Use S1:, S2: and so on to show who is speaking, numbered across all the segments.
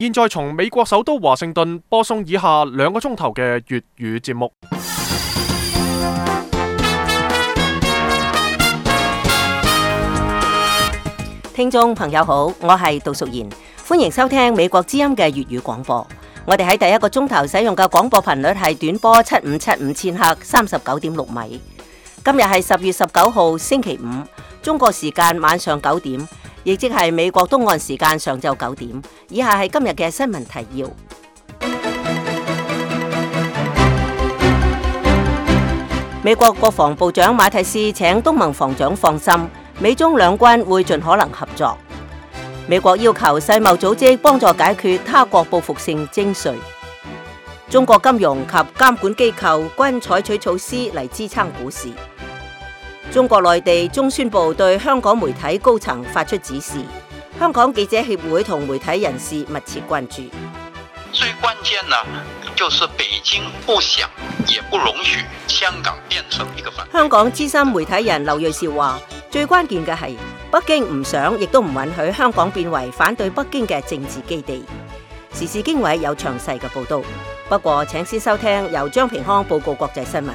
S1: 現在從美國首都華盛頓播送以下2個鐘頭嘅粵語節目。
S2: 聽眾朋友好，我係杜淑賢，歡迎收聽美國之音嘅粵語廣播。我哋喺第1個鐘頭使用嘅廣播頻率係短波7575千赫39.6米。今日係10月19號星期五，中國時間晚上9點，亦即係美國東岸時間上晝9點。以下係今日嘅新聞提要。美國國防部長馬蒂斯請東盟防長放心，美中兩軍會盡可能合作。美國要求世貿組織幫助解決他國報復性徵稅。中國金融及監管機構均採取措施嚟支撐股市。中國內地終宣布對香港媒體高層發出指示，香港記者協會同媒體人士密切關注。
S3: 最關鍵呢，就是北京不想也不容許香港變成一個反。
S2: 香港資深媒體人劉銳紹話，最關鍵嘅係北京唔想，亦都唔允許香港變為反對北京嘅政治基地。時事經緯有詳細嘅報道，不過請先收聽由張平康報告國際新聞。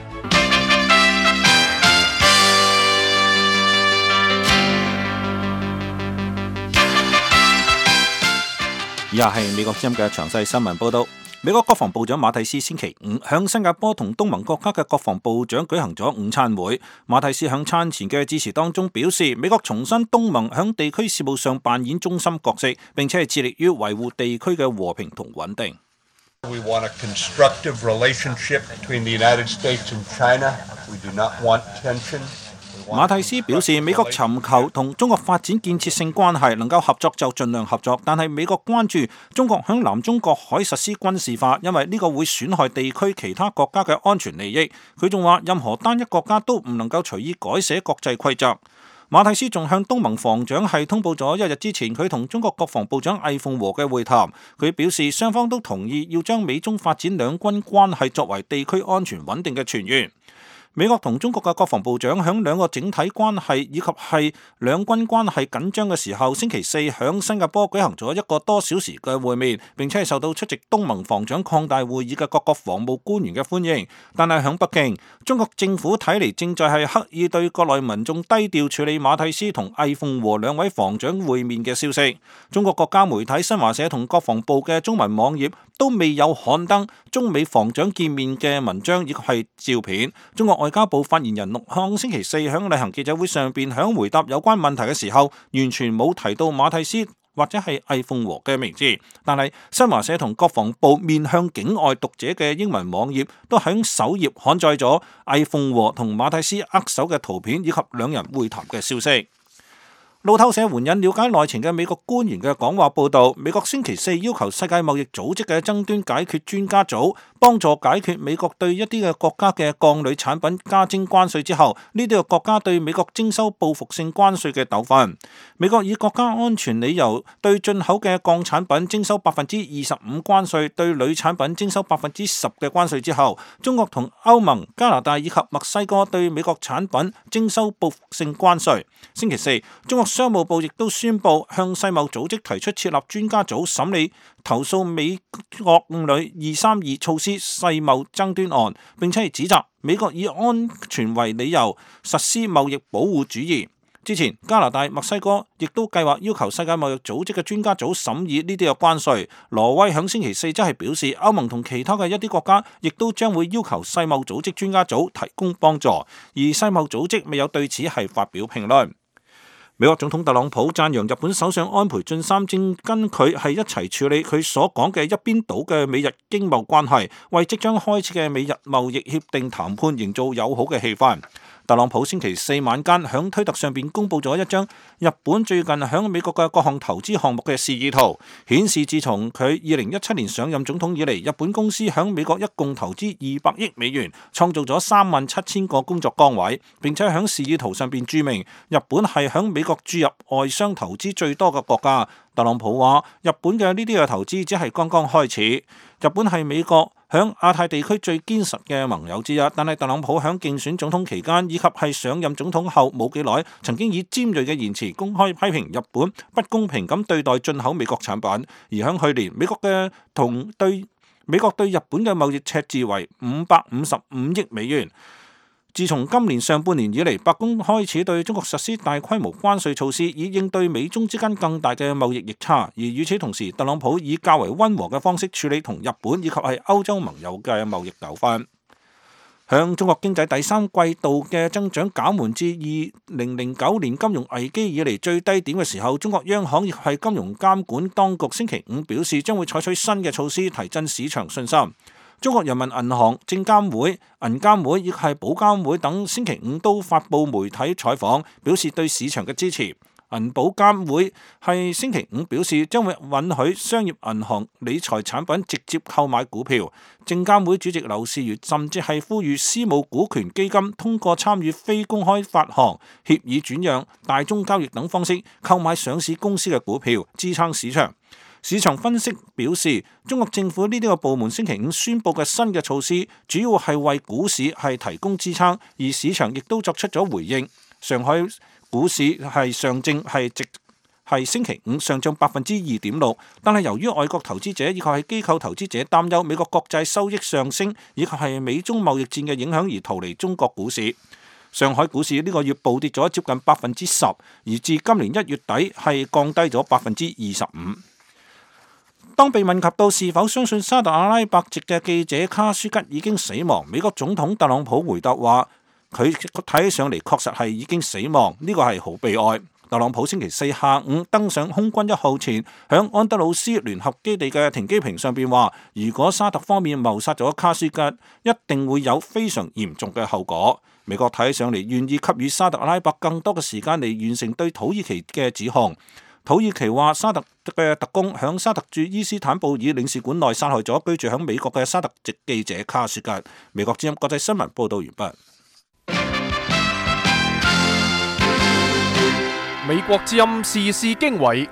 S4: 以下係美國之音嘅詳細新聞報道。美國國防部長馬蒂斯星期五向新加坡同東盟國家嘅國防部長舉行咗午餐會。馬蒂斯向餐前嘅致辭當中表示，美國重申東盟響地區事務上扮演中心角色，並且係致力於維護地區嘅和平同穩定。
S5: We want a constructive relationship between the United States and China. We do not want tension.
S4: 馬蒂斯表示，美國尋求同中國發展建設性關係，能夠合作就盡量合作，但係美國關注中國響南中國海實施軍事化，因為呢個會損害地區其他國家嘅安全利益。佢仲話，任何單一國家都唔能夠隨意改寫國際規則。馬蒂斯仲向東盟防長係通報咗1日之前佢同中國國防部長魏鳳和嘅會談。佢表示，雙方都同意要將美中發展兩軍關係作為地區安全穩定嘅泉源。美國同中國嘅國防部長響兩個整體關係以及係兩軍關係緊張嘅時候，星期四響新加坡舉行咗1個多小時嘅會面，並且係受到出席東盟防長擴大會議嘅各個防務官員嘅歡迎。但係響北京，中國政府睇嚟正在係刻意對國內民眾低調處理馬蒂斯同魏鳳和兩位防長會面嘅消息。中國國家媒體新華社同國防部嘅中文網頁都未有刊登中美防長見面嘅文章以及係照片。中國外交部發言人陸慷星期四響例行記者會上邊響回答有關問題嘅時候，完全冇提到馬蒂斯或者係魏鳳和嘅名字。但係新華社同國防部面向境外讀者嘅英文網頁都響首頁刊載咗魏鳳和同馬蒂斯握手嘅圖片以及兩人會談嘅消息。路透社援引了解內情嘅美國官員嘅講話報道，美國星期四要求世界貿易組織嘅爭端解決專家組幫助解決美國對一啲嘅國家嘅鋼鋁產品加徵關稅之後，呢啲嘅國家對美國徵收報復性關稅嘅糾紛。美國以國家安全理由對進口嘅鋼產品徵收25%關稅，對鋁產品徵收10%嘅關稅之後，中國同歐盟、加拿大以及墨西哥對美國產品徵收報復性關稅。星期四，中國商務部亦都宣布向世貿組織提出設立專家組審理投訴美國鋁232措施世貿爭端案，並且係指責美國以安全為理由實施貿易保護主義。之前加拿大、墨西哥亦都計劃要求世界貿易組織嘅專家組審議呢啲嘅關稅。挪威響星期四則係表示，歐盟同其他嘅一啲國家亦都將會要求世貿組織專家組提供幫助，而世貿組織未有對此係發表評論。美國總統特朗普讚揚日本首相安倍晉三正跟佢係一齊處理佢所講嘅一邊倒嘅美日經貿關係，為即將開始嘅美日貿易協定談判營造友好嘅氣氛。特朗普星期四晚間響推特上邊公布咗一張日本最近響美國嘅各項投資項目嘅示意圖，顯示自從佢2017年上任總統以嚟，日本公司響美國一共投資200億美元，創造咗37000個工作崗位，並且響示意圖上邊注明日本係響美國注入外商投資最多嘅國家。特朗普話：日本嘅呢啲嘅投資只係剛剛開始，日本係美國響亞太地區最堅實嘅盟友之一。但係特朗普響競選總統期間以及係上任總統後冇幾耐，曾經以尖銳嘅言辭公開批評日本不公平咁對待進口美國產品。而響去年，美國對日本嘅貿易赤字為555億美元。自從今年上半年以嚟，白宮開始對中國實施大規模關稅措施，以應對美中之間更大嘅貿易逆差。而與此同時，特朗普以較為溫和嘅方式處理同日本以及係歐洲盟友嘅貿易糾紛。響中國經濟第三季度嘅增長減緩至2009年金融危機以嚟最低點嘅時候，中國央行亦係金融監管當局星期五表示，將會採取新嘅措施提振市場信心。中國人民銀行、證監會、銀監會亦係保監會等星期五都發布媒體採訪，表示對市場嘅支持。銀保監會係星期五表示，將會允許商業銀行理財產品直接購買股票。證監會主席劉士余甚至係呼籲私募股權基金通過參與非公開發行、協議轉讓、大宗交易等方式購買上市公司嘅股票，支撐市場。市場分析表示，中國政府呢啲個部門星期五宣布嘅新嘅措施，主要係為股市係提供支撐，而市場亦都作出咗回應。上海股市係上證係星期五上漲2.6%，但係由於外國投資者以及係機構投資者擔憂美國國債收益上升以及係美中貿易戰嘅影響而逃離中國股市。上海股市呢個月暴跌咗接近10%，而至今年1月底係降低咗25%。當被問及到是否相信沙特阿拉伯籍嘅記者卡舒吉已經死亡，美國總統特朗普回答話：佢睇起上嚟確實係已經死亡，呢個係好悲哀。特朗普星期四下午登上空軍1號前，響安德魯斯聯合基地嘅停機坪上邊話：如果沙特方面謀殺咗卡舒吉，一定會有非常嚴重嘅後果。美國睇起上嚟願意給予沙特阿拉伯更多嘅時間嚟完成對土耳其嘅指控。土耳其話沙特嘅特工響沙特駐伊斯坦布爾領事館內殺害咗居住響美國嘅沙特籍記者卡舒吉。美國之音國際新聞報道完畢。
S1: 美國之音時事經緯，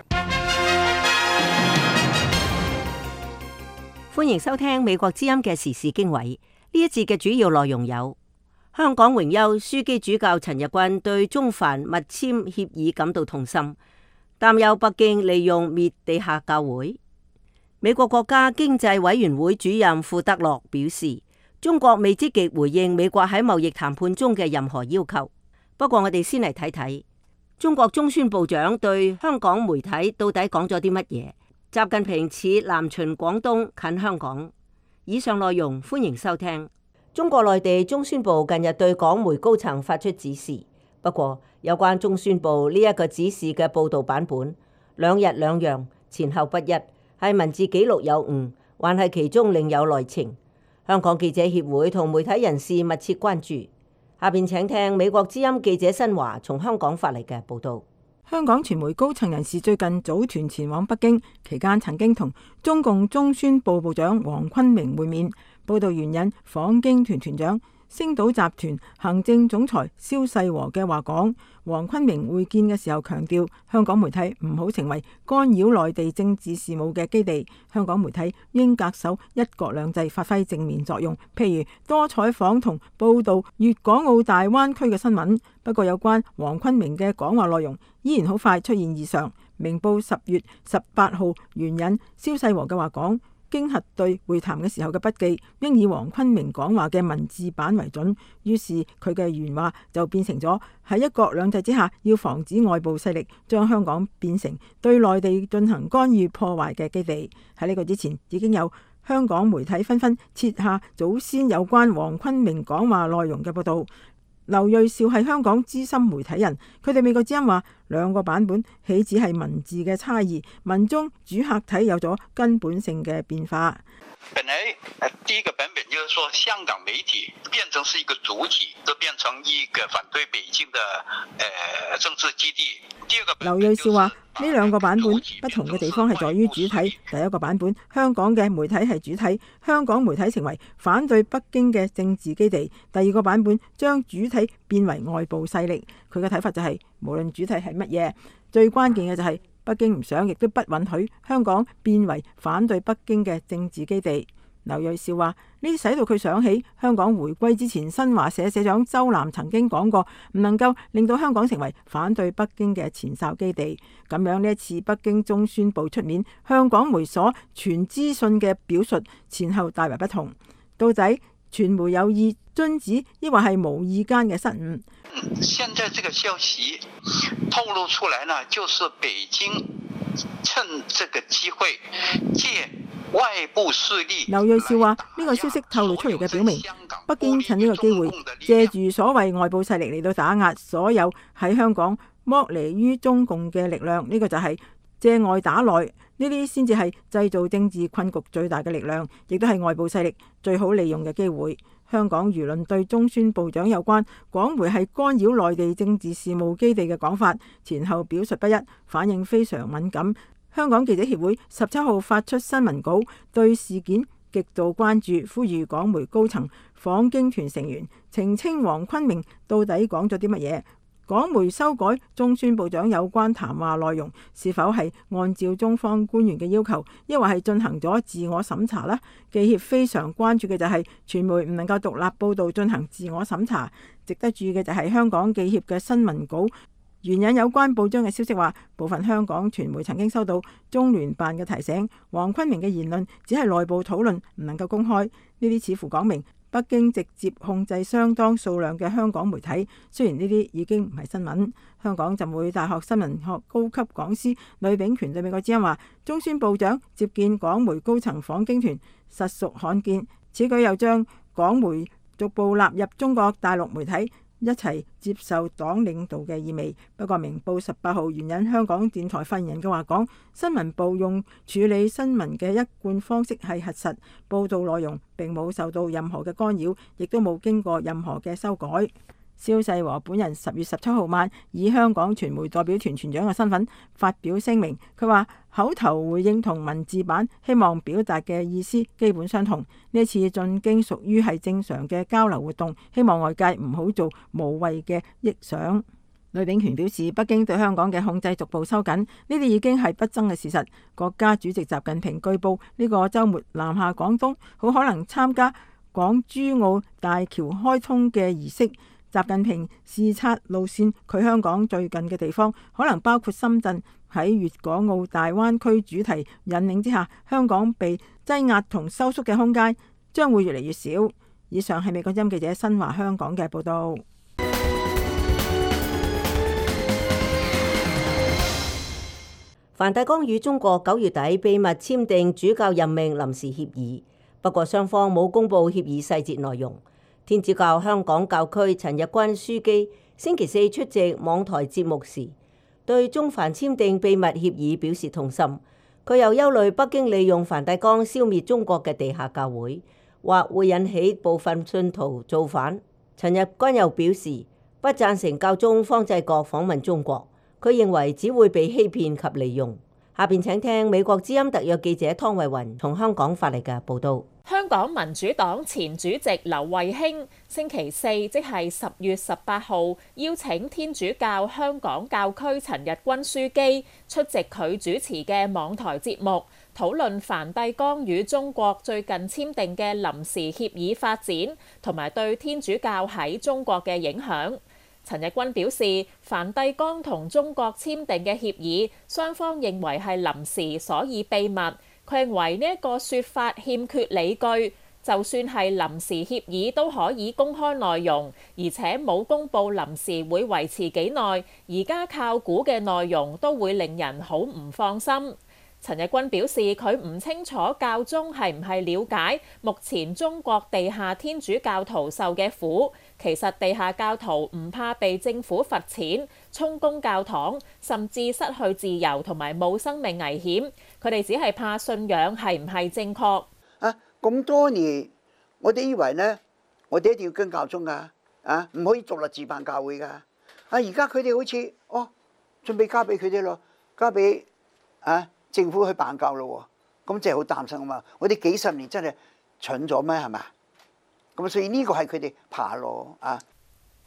S2: 歡迎收聽美國之音嘅時事經緯。呢一節嘅主要內容有：香港榮休樞機主教陳日君對中梵密簽協議感到痛心，擔憂北京利用滅地下教會。美國國家經濟委員會主任庫德洛表示，中國未積極回應美國喺貿易談判中嘅任何要求。不過我哋先嚟睇睇中國中宣部長對香港媒體到底講咗啲乜嘢。習近平似南巡廣東近香港。以上內容歡迎收聽。中國內地中宣部近日對港媒高層發出指示，不過有關中宣部呢一個指示嘅報導版本兩日兩樣，前後不一，係文字記錄有誤，還係其中另有內情？香港記者協會同媒體人士密切關注。下邊請聽美國之音記者新華從香港發嚟嘅報導。
S6: 香港傳媒高層人士最近組團前往北京，期間曾經同中共中宣部部長黃坤明會面。報導援引訪京團團長星島集團行政總裁蕭世和嘅話講，黃坤明會見嘅時候強調，香港媒體唔好成為干擾內地政治事務嘅基地，香港媒體應恪守一國兩制，發揮正面作用，譬如多採訪同報導粵港澳大灣區嘅新聞。不過有關黃坤明嘅講話內容依然好快出現異常。明報10月18號援引蕭世和嘅話講，經核對會談嘅時候嘅筆記應以黃坤明講話嘅文字版為準，於是佢嘅原話就變成咗喺一國兩制之下要防止外部勢力將香港變成對內地進行干預破壞嘅基地。喺呢個之前已經有香港媒體紛紛設下早先有關黃坤明講話內容嘅報導。劉銳紹係香港資深媒體人，佢哋美國之音話兩個版本豈止係文字嘅差異，文中主客體有咗根本性嘅變化。
S3: 本來第一個版本就是說香港媒體變成是一個主體，都變成一個反對北京的政治基地。
S6: 劉銳紹話呢兩個版本不同嘅地方係在於主體。第一個版本香港嘅媒體係主體，香港媒體成為反對北京嘅政治基地。第二個版本將主體變為外部勢力。佢嘅睇法就係無論主體係乜嘢，最關鍵嘅就係北京唔想亦都不允許香港變為反對北京嘅政治基地。 劉銳紹話：呢使到佢想起香港回歸之前，新華社社長周南曾經講過，唔能夠令到香港成為反對北京嘅前哨基地。咁樣呢一次北京中宣部出面向港媒所傳資訊嘅表述前後大為不同，到底傳媒有意遵旨，抑或係無意間嘅失誤？
S3: 現在這個消息透露出來呢，就是北京趁這個機會借外部勢力。
S6: 劉銳紹話：呢個消息透露出嚟嘅表明，北京趁呢個機會借住所謂外部勢力嚟到打壓所有喺香港剝離於中共嘅力量。呢個就係借外打內，呢啲先至係製造政治困局最大嘅力量，亦都係外部勢力最好利用嘅機會。香港輿論對中宣部長有關港媒係干擾內地政治事務基地嘅講法前後表述不一，反應非常敏感。香港記者協會17號發出新聞稿，對事件極度關注，呼籲港媒高層訪京團成員澄清黃坤明到底講咗啲乜嘢。港媒修改中宣部長有關談話內容，是否係按照中方官員嘅要求，抑或係進行咗自我審查呢？記協非常關注嘅就係傳媒唔能夠獨立報導進行自我審查。值得注意嘅就係香港記協嘅新聞稿援引有關報章嘅消息話，部分香港傳媒曾經收到中聯辦嘅提醒，黃坤明嘅言論只係內部討論，唔能夠公開。呢啲似乎講明北京直接控制相當數量嘅香港媒體，雖然呢啲已經唔係新聞。香港浸會大學新聞學高級講師呂秉權對美國之音話：中宣部長接見港媒高層訪京團，實屬罕見。此舉又將港媒逐步納入中國大陸媒體一齊接受黨領導嘅意味。不過明報18號援引香港電台發言人嘅話講，新聞部用處理新聞嘅一貫方式係核實報道內容，並冇受到任何嘅干擾，亦都冇經過任何嘅修改。蕭世和本人10月17號晚以香港傳媒代表團團長嘅身份發表聲明，佢話口頭回應同文字版希望表達嘅意思基本相同。呢次進京屬於係正常嘅交流活動，希望外界唔好做無謂嘅臆想。呂秉權表示，北京對香港嘅控制逐步收緊，呢啲已經係不爭嘅事實。國家主席習近平據報呢個週末南下廣東，好可能參加港珠澳大橋開通嘅儀式。習近平視察路線，佢香港最近嘅地方可能包括深圳。喺粵港澳大灣區主題引領之下，香港被擠壓同收縮嘅空間將會越嚟越少。以上係美國之音記者新華香港嘅報道。
S2: 梵蒂岡與中國9月底秘密簽訂主教任命臨時協議，不過雙方冇公布協議細節內容。天主教香港教區陳日君樞機星期四出席網台節目時，對中梵簽訂秘密協議表示痛心。佢又憂慮北京利用梵蒂岡消滅中國嘅地下教會，或會引起部分信徒造反。陳日君又表示不贊成教宗方濟各訪問中國，佢認為只會被欺騙及利用。下邊請聽美國之音特約記者湯慧雲從香港發嚟嘅報道。
S7: 香港民主黨前主席劉慧卿星期四，即係10月18號，邀請天主教香港教區陳日君樞機出席佢主持嘅網台節目，討論梵蒂岡與中國最近簽訂嘅臨時協議發展，同埋對天主教喺中國嘅影響。陳日君表示，梵蒂岡同中國簽訂嘅協議，雙方認為係臨時，所以秘密。佢認為呢一個說法欠缺理據，就算係臨時協議都可以公開內容，而且冇公佈臨時會維持幾耐，而家靠估嘅內容都會令人好唔放心。陳日君表示，佢唔清楚教宗係唔係了解目前中國地下天主教徒受嘅苦。其實地下教徒唔怕被政府罰錢、充公教堂，甚至失去自由同埋冇生命危險。佢哋只係怕信仰係唔係正確。
S8: 咁多年我哋以為呢，我哋一定要跟教宗㗎，唔可以獨立自辦教會㗎。而家佢哋好似準備交俾佢哋咯，交俾政府去辦教咯，咁真係好擔心啊嘛！我哋幾十年真係蠢咗咩？係咪？咁所以呢個係佢哋怕咯。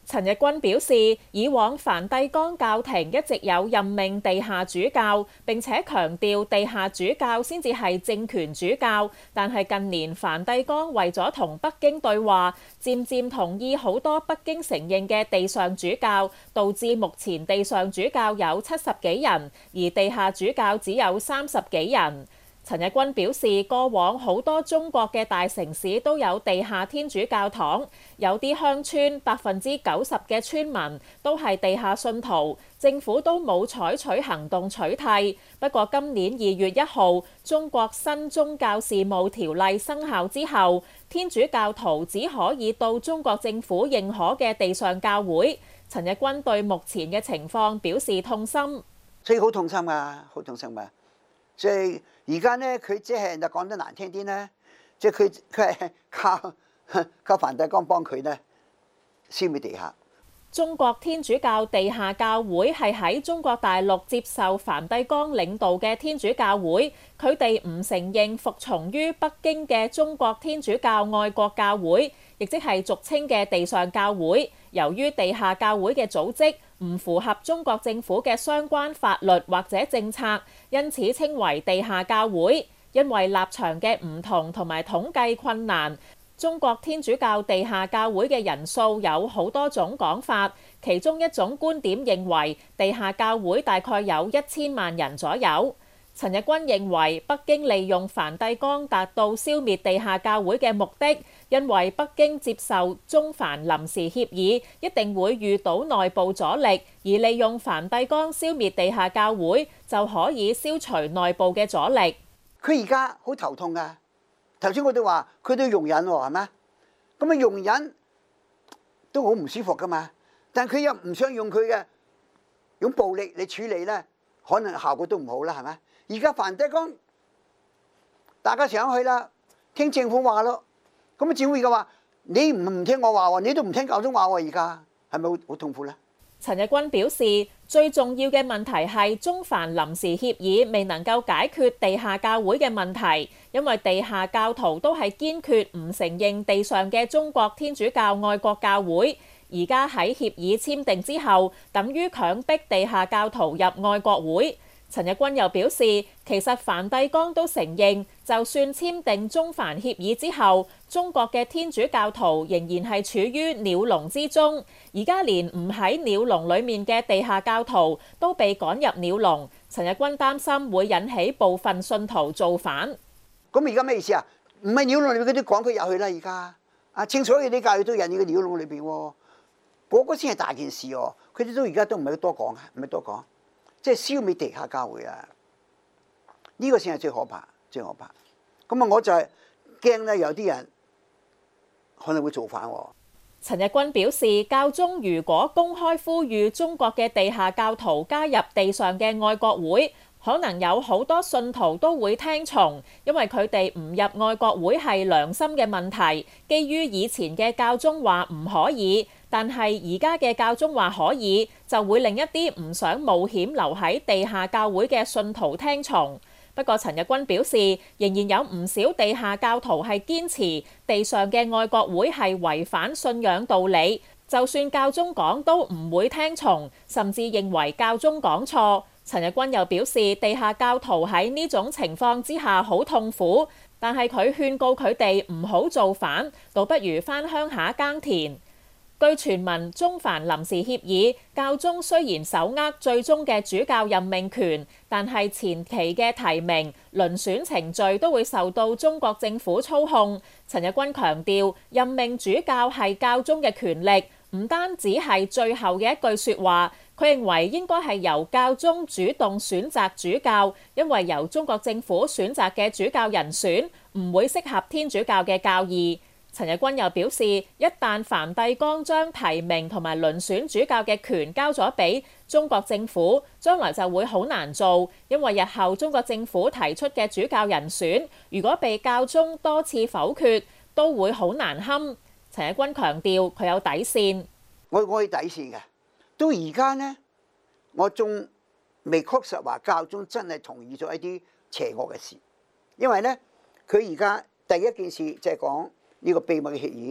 S7: 陳日君表示，以往梵蒂岡教廷一直有任命地下主教，並且強調地下主教先至係政權主教。但係近年梵蒂岡為咗同北京對話，漸漸同意好多北京承認嘅地上主教，導致目前地上主教有70幾人，而地下主教只有30幾人。陳日君表示，過往好多中國嘅大城市都有地下天主教堂，有啲鄉村90%嘅村民都係地下信徒，政府都冇採取行動取締。不過今年2月1號，中國新宗教事務條例生效之後，天主教徒只可以到中國政府認可嘅地上教會。陳日君對目前嘅情況表示痛心，
S8: 所以好痛心啊，好痛心啊！即係而家咧，佢即係就講得難聽啲咧，即係佢係靠梵蒂岡幫佢咧消滅地下。
S7: 中國天主教地下教會係喺中國大陸接受梵蒂岡領導嘅天主教會，佢哋唔承認服從於北京嘅中國天主教愛國教會，亦即係俗稱嘅地上教會。由於地下教會嘅組織唔符合中國政府嘅相關法律或者政策，因此稱為地下教會。因為立場嘅唔同同埋統計困難，中國天主教地下教會嘅人數有好多種講法，其中一種觀點認為地下教會大概有1000萬人左右。陳日君認為北京利用梵蒂岡達到消滅地下教會嘅目的，因為北京接受中梵臨時協議一定會遇到內部阻力，而利用梵蒂岡消滅地下教會就可以消除內部嘅阻力。
S8: 佢而家好頭痛㗎。頭先我哋話佢都容忍喎，係咪？咁啊容忍都好唔舒服㗎嘛。但係佢又唔想用佢嘅用暴力嚟處理咧，可能效果都唔好啦，係咪？而家梵蒂岡大家上去啦，聽政府話咯。咁啊政府而家話你唔聽我話喎，你都唔聽教宗話喎，而家係咪好痛苦咧？
S7: 陳日君表示，最重要嘅問題係中梵臨時協議未能夠解決地下教會嘅問題，因為地下教徒都係堅決唔承認地上嘅中國天主教愛國教會。而家喺協議簽訂之後，等於強迫地下教徒入愛國會。陳日君又表示，其實梵蒂岡都承認，就算簽訂中梵協議之後，中國嘅天主教徒仍然係處於鳥籠之中。而家連唔喺鳥籠裡面嘅地下教徒都被趕入鳥籠。陳日君擔心會引起部分信徒造反。
S8: 咁而家咩意思啊？唔係鳥籠裏邊嗰啲趕佢入去啦，而家啊，清楚嘅啲教會都入呢個鳥籠裏邊喎，嗰個先係大件事喎。佢哋都而家都唔係多講啊，唔係多講。即係消滅地下教會啊！呢個先係最可怕，最可怕。咁啊，我就係驚咧，有啲人可能會造反喎。
S7: 陳日君表示，教宗如果公開呼籲中國嘅地下教徒加入地上嘅愛國會，可能有好多信徒都會聽從，因為佢哋唔入愛國會係良心嘅問題。基於以前嘅教宗話唔可以，但係而家嘅教宗話可以，就會令一啲唔想冒險留喺地下教會嘅信徒聽從。不過陳日君表示，仍然有唔少地下教徒係堅持地上嘅愛國會係違反信仰道理，就算教宗講都唔會聽從，甚至認為教宗講錯。陳日君又表示，地下教徒喺呢種情況之下好痛苦，但係佢勸告佢哋唔好造反，倒不如返鄉下耕田。據傳聞，中梵臨時協議，教宗雖然手握最終嘅主教任命權，但係前期嘅提名、遴選程序都會受到中國政府操控。陳日君強調，任命主教係教宗嘅權力，唔單止係最後嘅一句説話。佢認為應該係由教宗主動選擇主教，因為由中國政府選擇嘅主教人選唔會適合天主教嘅教義。陳日君又表示，一旦梵蒂岡將提名同埋遴選主教嘅權交咗俾中國政府，將來就會好難做，因為日後中國政府提出嘅主教人選，如果被教宗多次否決，都會好難堪。陳日君強調佢有底線，
S8: 我有底線嘅。到而家呢，我仲未確實話教宗真係同意咗一啲邪惡嘅事，因為呢，佢而家第一件事就係講呢個秘密嘅協議，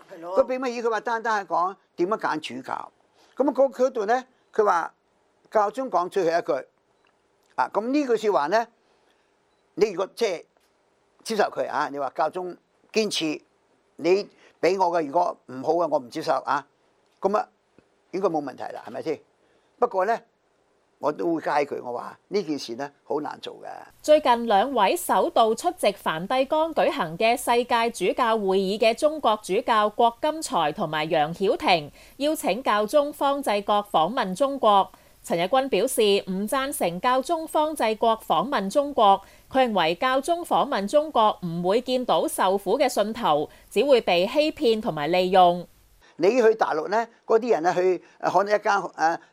S8: 佢俾乜嘢？佢話單係講點樣揀主教。咁啊，佢嗰度咧，佢話教宗講最後一句啊。咁呢句説話咧，你如果即係接受佢啊，你話教宗堅持你俾我嘅，如果唔好嘅，我唔接受啊。咁啊，應該冇問題啦，係咪先？不過咧，我都會介佢，我話呢件事咧好難做嘅。
S7: 最近兩位首度出席梵蒂岡舉行嘅世界主教會議嘅中國主教郭金才同埋楊曉婷邀請教宗方濟各訪問中國。陳日君表示唔贊成教宗方濟各訪問中國，佢認為教宗訪問中國唔會見到受苦嘅信徒，只會被欺騙同埋利用。
S8: 你去大陸咧，嗰啲人咧去可能一間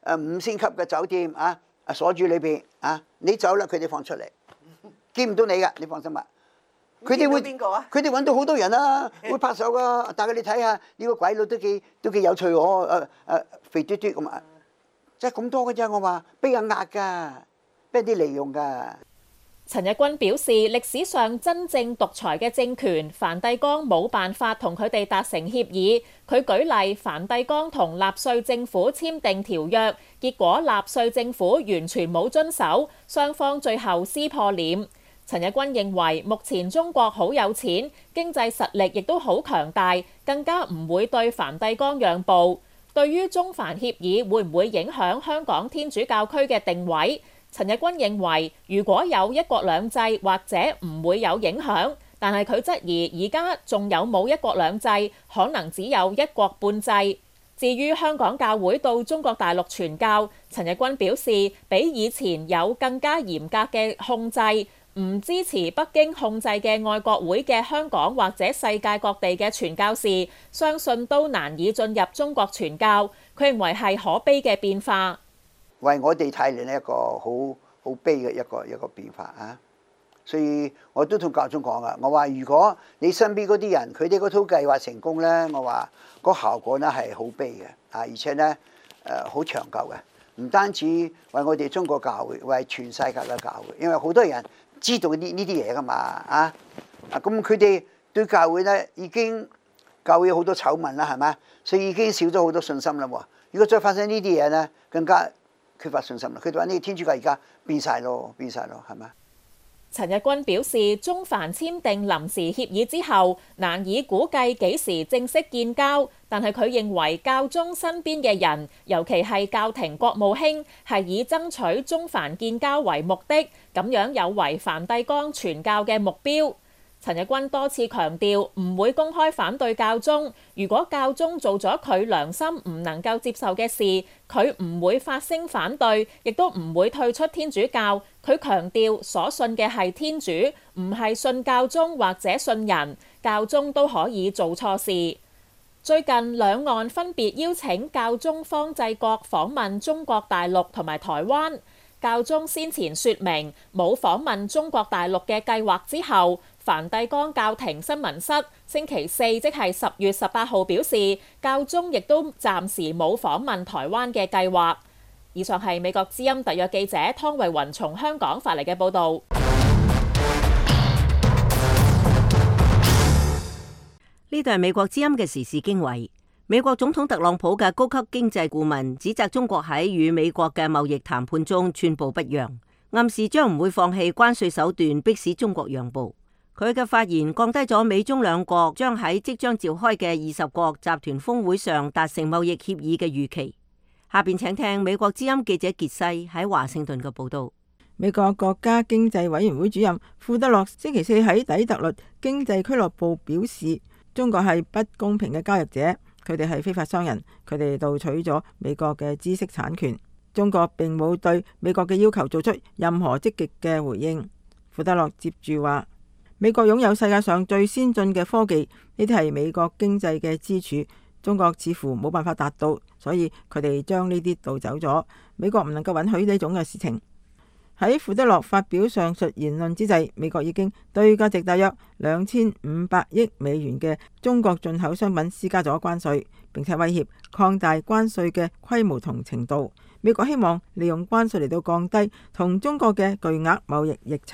S8: 5星級嘅酒店啊，鎖住裏邊啊，你走啦，佢哋放出嚟，見唔到你噶，你放心啦。佢哋會邊個啊？佢哋揾到好多人啦，會拍手噶。但係你睇下呢個鬼佬都幾有趣喎，肥嘟嘟咁啊，即係咁多嘅啫。我話俾人壓㗎，俾人啲利用㗎。
S7: 陳日君表示，歷史上真正獨裁嘅政權，梵蒂岡冇辦法同佢哋達成協議。佢舉例，梵蒂岡同納粹政府簽訂條約，結果納粹政府完全冇遵守，雙方最後撕破臉。陳日君認為，目前中國好有錢，經濟實力亦都好強大，更加唔會對梵蒂岡讓步。對於中梵協議會唔會影響香港天主教區嘅定位？陳日君認為，如果有一國兩制，或者唔會有影響，但係佢質疑而家仲有冇一國兩制，可能只有一國半制。至於香港教會到中國大陸傳教，陳日君表示，比以前有更加嚴格嘅控制，唔支持北京控制嘅愛國會嘅香港或者世界各地嘅傳教士，相信都難以進入中國傳教。佢認為係可悲嘅變化。
S8: 為我哋睇嚟呢一個好悲嘅一個變化啊！所以我都同教宗講啊，我話如果你身邊嗰啲人佢哋嗰套計劃成功咧，我話個效果咧係好悲嘅啊，而且咧好長久嘅，唔單止為我哋中國教會，為全世界嘅教會，因為好多人知道呢啲嘢噶嘛啊！咁佢哋對教會咧已經教會有好多醜聞啦，係咪？所以已經少咗好多信心啦喎！如果再發生呢啲嘢咧，更加缺乏信心啦！佢哋話呢個天主教而家變晒咯，係咪？
S7: 陳日君表示，中梵簽訂臨時協議之後，難以估計幾時正式建交，但係佢認為教宗身邊嘅人，尤其係教廷國務卿，係以爭取中梵建交為目的，咁樣有違梵蒂岡傳教嘅目標。陳日君多次強調唔會公開反對教宗，如果教宗做咗佢良心唔能夠接受嘅事，佢唔會發聲反對，亦都唔會退出天主教。佢強調所信嘅係天主，唔係信教宗或者信人，教宗都可以做錯事。最近兩岸分別邀請教宗方濟各訪問中國大陸同埋台灣。教宗先前說明冇訪問中國大陸嘅計劃之後，梵蒂岡教廷新聞室星期四即係10月18號表示，教宗亦都暫時冇訪問台灣嘅計劃。以上係美國之音特約記者湯慧雲從香港發嚟嘅報導。
S2: 呢度係美國之音嘅時事經緯。美國總統特朗普嘅高級經濟顧問指責中國喺與美國嘅貿易談判中寸步不讓，暗示將唔會放棄關稅手段迫使中國讓步。佢嘅發言降低咗美中兩國將喺即將召開嘅20國集團峰會上達成貿易協議嘅預期。下邊請聽美國之音記者傑西喺華盛頓嘅報道。
S6: 美國國家經濟委員會主任庫德洛星期四喺底特律經濟俱樂部表示，中國係不公平嘅交易者，佢哋係非法商人，佢哋盜取咗美國嘅知識產權。中國並冇對美國嘅要求做出任何積極嘅回應。庫德洛接住話，美國擁有世界上最先進嘅科技，呢啲係美國經濟嘅支柱，中國似乎冇辦法達到，所以佢哋將呢啲盜走咗。美國唔能夠允許呢種嘅事情。喺庫德洛發表上述言論之際，美國已經對價值大約2500億美元嘅中國進口商品施加咗關稅，並且威脅擴大關稅嘅規模同程度。美國希望利用關稅嚟到降低同中國嘅巨額貿易逆差，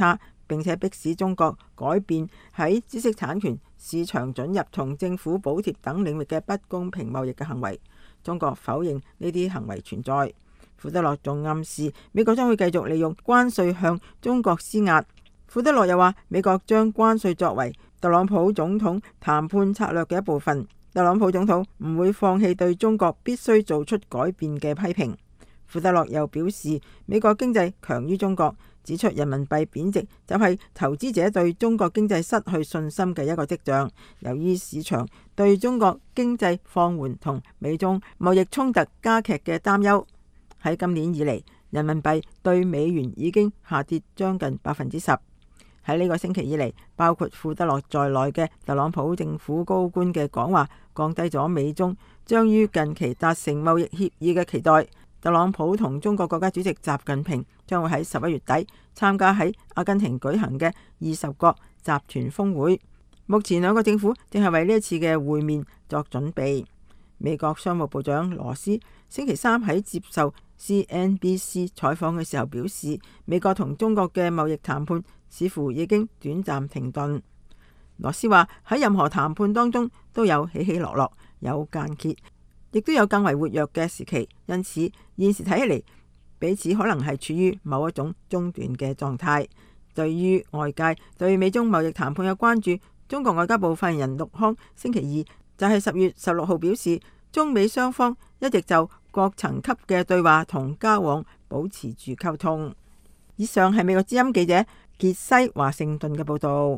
S6: 並且迫使中國改變喺知識產權市場准入同政府補貼等領域嘅不公平貿易嘅行為。中國否認呢啲行為存在。庫德洛仲暗示美國將會繼續利用關稅向中國施壓。庫德洛又話，美國將關稅作為特朗普總統談判策略嘅一部分。特朗普總統唔會放棄對中國必須做出改變嘅批評。庫德洛又表示，美國經濟強於中國，指出人民幣貶值就係投資者對中國經濟失去信心嘅一個跡象。由於市場對中國經濟放緩同美中貿易衝突加劇嘅擔憂，喺今年以嚟，人民幣對美元已經下跌將近10%。喺呢個星期以嚟，包括庫德洛在內嘅特朗普政府高官嘅講話，降低咗美中將於近期達成貿易協議嘅期待。特朗普同中國國家主席習近平將會喺11月底參加喺阿根廷舉行嘅20國集團峰會。目前兩個政府正係為呢一次嘅會面作準備。美國商務部長羅斯星期三喺接受 CNBC 採訪嘅時候表示，美國同中國嘅貿易談判似乎已經短暫停頓。羅斯話，喺任何談判當中都有起起落落，有間歇，亦都有更為活躍嘅時期，因此現時睇起嚟，彼此可能係處於某一種中斷嘅狀態。對於外界對美中貿易談判嘅關注，中國外交部發言人陸康星期二就係10月16號表示，中美雙方一直就各層級嘅對話同交往保持住溝通。以上係美國之音記者傑西華盛頓嘅報道。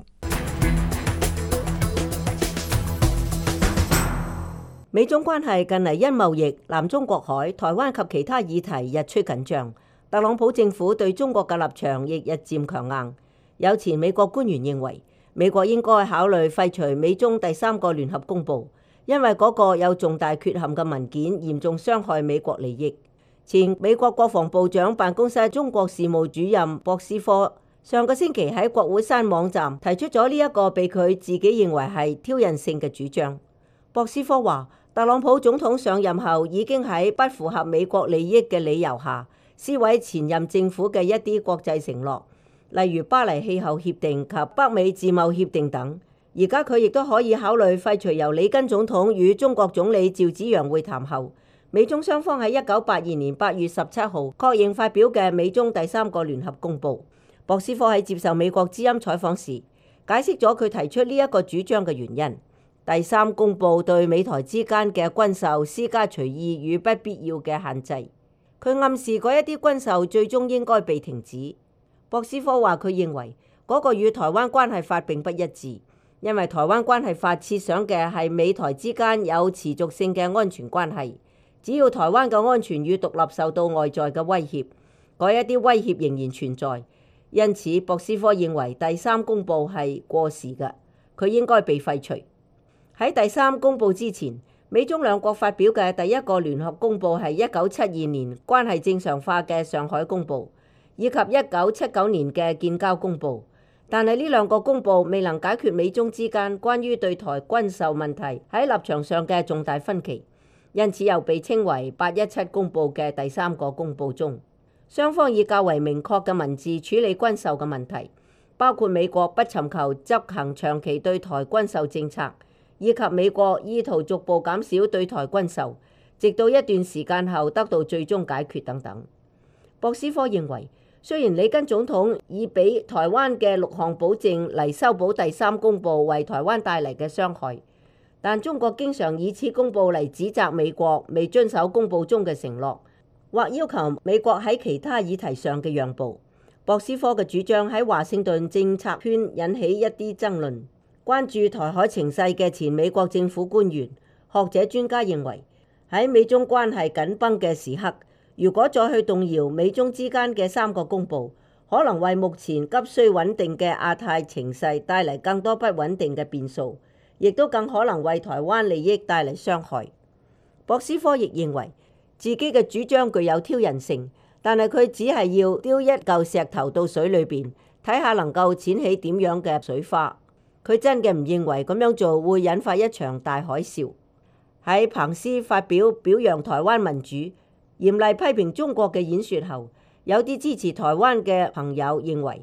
S2: 美中關係近嚟因貿易、南中國海、台灣及其他議題日趨緊張，特朗普政府對中國嘅立場亦日漸強硬。有前美國官員認為，美國應該考慮廢除美中第3個聯合公報，因為嗰個有重大缺陷嘅文件嚴重傷害美國利益。前美國國防部長辦公室中國事務主任博斯科上個星期喺國會山網站提出咗呢一個被佢自己認為係挑釁性嘅主張。博斯科話，特朗普總統上任後已經喺不符合美國利益嘅理由下，撕毀前任政府嘅一啲國際承諾，例如巴黎氣候協定及北美自貿協定等。而家佢亦都可以考慮廢除由里根總統與中國總理趙紫陽會談後，美中雙方喺1982年8月17號確認發表嘅美中第3個聯合公報。博斯科喺接受美國之音採訪時，解釋咗佢提出呢一個主張嘅原因。第3公報對美台之間嘅軍售施加隨意與不必要嘅限制，佢暗示嗰一啲軍售最終應該被停止。博斯科話佢認為嗰個與台灣關係法並不一致，因為台灣關係法設想嘅係美台之間有持續性嘅安全關係，只要台灣嘅安全與獨立受到外在嘅威脅，嗰一啲威脅仍然存在。因此，博斯科認為第3公報係過時嘅，佢應該被廢除。喺第3公報之前，美中兩國發表嘅第1個聯合公報係1972年關係正常化嘅上海公報，以及1979年嘅建交公報。但係呢兩個公報未能解決美中之間關於對台軍售問題喺立場上嘅重大分歧，因此又被稱為817公報嘅第3個公報中，雙方以較為明確嘅文字處理軍售嘅問題，包括美國不尋求執行長期對台軍售政策，以及美國意圖逐步減少對台軍售，直到一段時間後得到最終解決等等。博斯科認為，雖然里根總統以俾台灣嘅6項保證嚟修補第3公報為台灣帶嚟嘅傷害，但中國經常以此公報嚟指責美國未遵守公報中嘅承諾，或要求美國喺其他議題上嘅讓步。博斯科嘅主張喺華盛頓政策圈引起一啲爭論。關注台海情勢嘅前美國政府官員、學者專家認為，喺美中關係緊繃嘅時刻，如果再去動搖美中之間嘅3個公報，可能為目前急需穩定嘅亞太情勢帶嚟更多不穩定嘅變數，亦都更可能為台灣利益帶嚟傷害。博斯科亦認為自己嘅主張具有挑釁性，但係佢只係要丟一嚿石頭到水裏邊，睇下能夠濺起點樣嘅水花。佢真嘅唔認為咁樣做會引發一場大海嘯。喺彭斯發表表揚台灣民主、嚴厲批評中國嘅演說後，有啲支持台灣嘅朋友認為，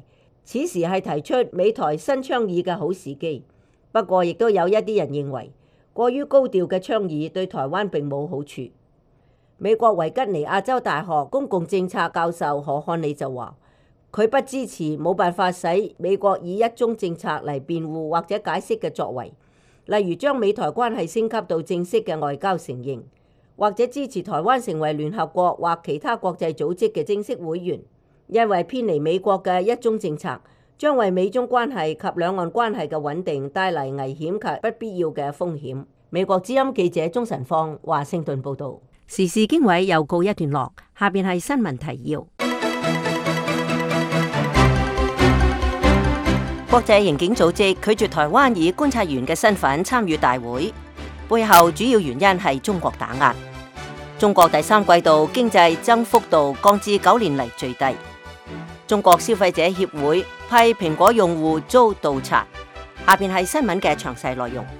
S2: 此時係提出美台新倡議嘅好時機。不過，亦都有一啲人認為，過於高調嘅倡議對台灣並冇好處。美國維吉尼亞州大學公共政策教授何漢利就話，佢不支持冇辦法使美國以一中政策嚟辯護或者解釋嘅作為，例如將美台關係升級到正式嘅外交承認，或者支持台灣成為聯合國或其他國際組織嘅正式會員。因為偏離美國嘅一中政策，將為美中關係及兩岸關係嘅穩定帶嚟危險及不必要嘅風險。美國之音記者鍾晨芳華盛頓報道。時事經緯又告一段落，下邊係新聞提要。國際刑警組織拒絕台灣以觀察員嘅身份參與大會，背後主要原因係中國打壓。中國第三季度經濟增幅度降至9年嚟最低。中國消費者協會批蘋果用戶遭盜刷。下邊係新聞嘅詳細內容。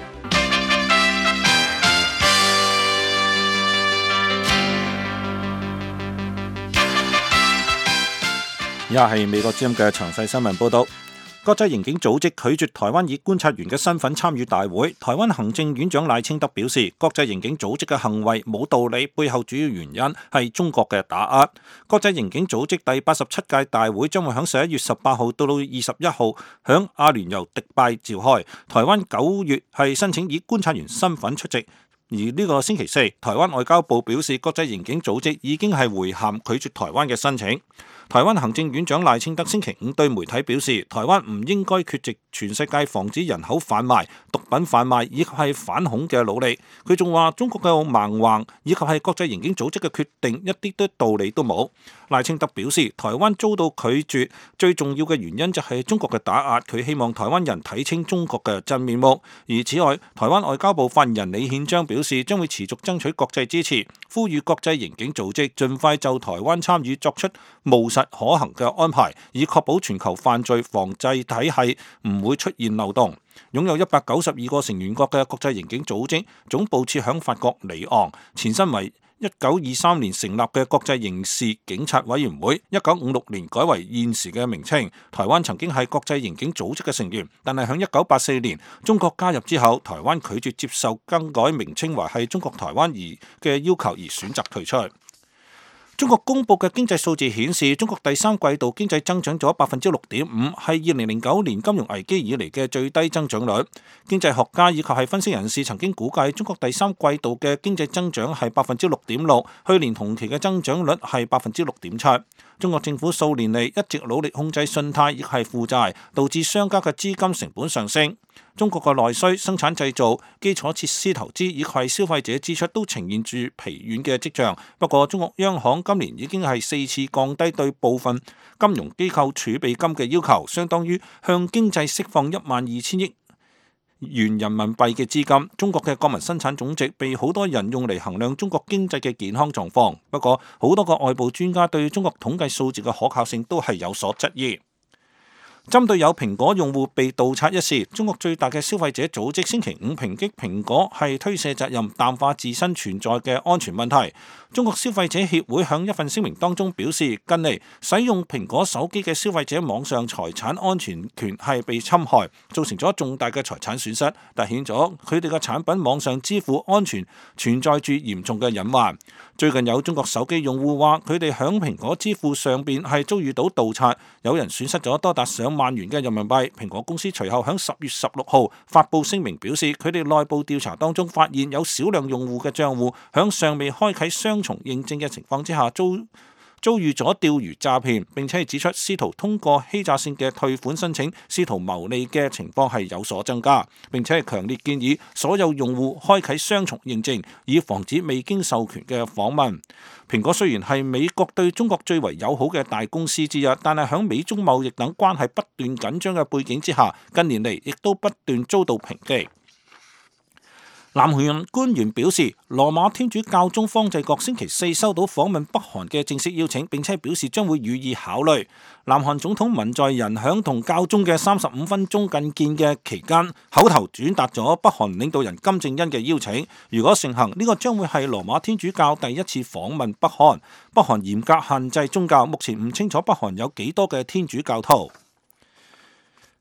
S4: 以下係美國之音嘅詳細新聞報道。國際刑警組織拒絕台灣以觀察員嘅身份參與大會。台灣行政院長賴清德表示，國際刑警組織嘅行為冇道理，背後主要原因係中國嘅打壓。國際刑警組織第87屆大會將會喺11月18號到21號響阿聯酋迪拜召開。台灣9月係申請以觀察員身份出席。而呢個星期四，台灣外交部表示，國際刑警組織已經係回函拒絕台灣嘅申請。台灣行政院長賴清德星期五對媒體表示，台灣唔應該缺席全世界防止人口販賣、毒品販賣以及係反恐嘅努力。佢仲話，中國嘅蠻橫以及係國際刑警組織嘅決定一啲都道理都冇。賴清德表示，台灣遭到拒絕最重要嘅原因就係中國嘅打壓，佢希望台灣人睇清中國嘅真面目。而此外，台灣外交部發言人李憲章表示，將會持續爭取國際支持，呼籲國際刑警組織盡快就台灣參與作出務實可行嘅安排，以確保全球犯罪防制體系唔會出現漏洞。擁有192個成員國嘅國際刑警組織總部設響法國里昂，前身為1923年成立嘅國際刑事警察委員會，1956年改為現時嘅名稱。台灣曾經係國際刑警組織嘅成員，但係響1984年中國加入之後，台灣拒絕接受更改名稱為係中國台灣嘅要求而選擇退出。中國公布嘅經濟數字顯示，中國第三季度經濟增長咗6.5%，係2009年金融危機以嚟嘅最低增長率。經濟學家以及係分析人士曾經估計，中國第三季度嘅經濟增長係6.6%，去年同期嘅增長率係6.7%。中國政府數年嚟一直努力控制信貸，亦係負債，導致商家嘅資金成本上升。中國嘅內需、生產製造、基礎設施投資以及係消費者支出都呈現住疲軟嘅跡象。不過，中國央行今年已經係4次降低對部分金融機構儲備金嘅要求，相當於向經濟釋放12000億元人民幣嘅資金。中國嘅國民生產總值被好多人用嚟衡量中國經濟嘅健康狀況。不過，好多個外部專家對中國統計數字嘅可靠性都係有所質疑。針對有蘋果用戶被盜刷一事，中國最大嘅消費者組織星期五抨擊蘋果係推卸責任、淡化自身存在嘅安全問題。中國消費者協會響一份聲明當中表示，近嚟使用蘋果手機嘅消費者網上財產安全權係被侵害，造成咗重大嘅財產損失，凸顯咗佢哋嘅產品網上支付安全存在住嚴重嘅隱患。最近有中國手機用戶話，佢哋響蘋果支付上邊係遭遇到盜刷，有人損失咗多達上萬元嘅人民幣。蘋果公司隨後響10月16號發布聲明表示，佢哋內部調查當中發現有少量用戶嘅賬戶響尚未開啟雙重認證嘅情況之下遭遇咗釣魚詐騙，並且指出試圖通過欺詐性嘅退款申請試圖牟利嘅情況係有所增加，並且係強烈建議所有用戶開啟雙重認證，以防止未經授權嘅訪問。蘋果雖然係美國對中國最為友好嘅大公司之一，但係響美中貿易等關係不斷緊張嘅背景之下，近年嚟亦都不斷遭到抨擊。南韓官員表示，羅馬天主教宗方濟各星期四收到訪問北韓嘅正式邀請，並且表示將會予以考慮。南韓總統文在寅響同教宗嘅35分鐘覲見嘅期間，口頭轉達咗北韓領導人金正恩嘅邀請。如果成行，呢個將會係羅馬天主教第一次訪問北韓。北韓嚴格限制宗教，目前唔清楚北韓有幾多嘅天主教徒。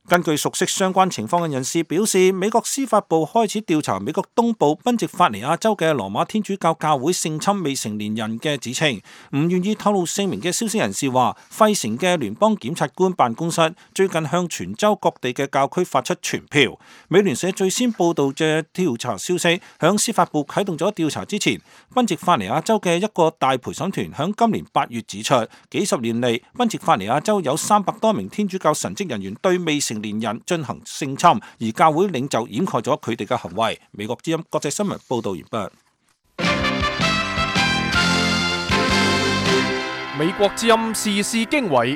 S4: 根據熟悉相關情況嘅人士表示，美國司法部開始調查美國東部賓夕法尼亞州嘅羅馬天主教教會性侵未成年人嘅指稱。唔願意透露姓名嘅消息人士話，費城嘅聯邦檢察官辦公室最近向全州各地嘅教區發出傳票。美聯社最先報道嘅調查消息，響司法部啟動咗調查之前，賓夕法尼亞州嘅一個大陪審團響今年8月指出，幾十年嚟賓夕法尼亞州有300多名天主教神職人員對未成年人進行性侵，而教會領袖掩蓋咗佢哋嘅行為。美國之音國際新聞報道完畢。
S1: 美國之音時事經緯，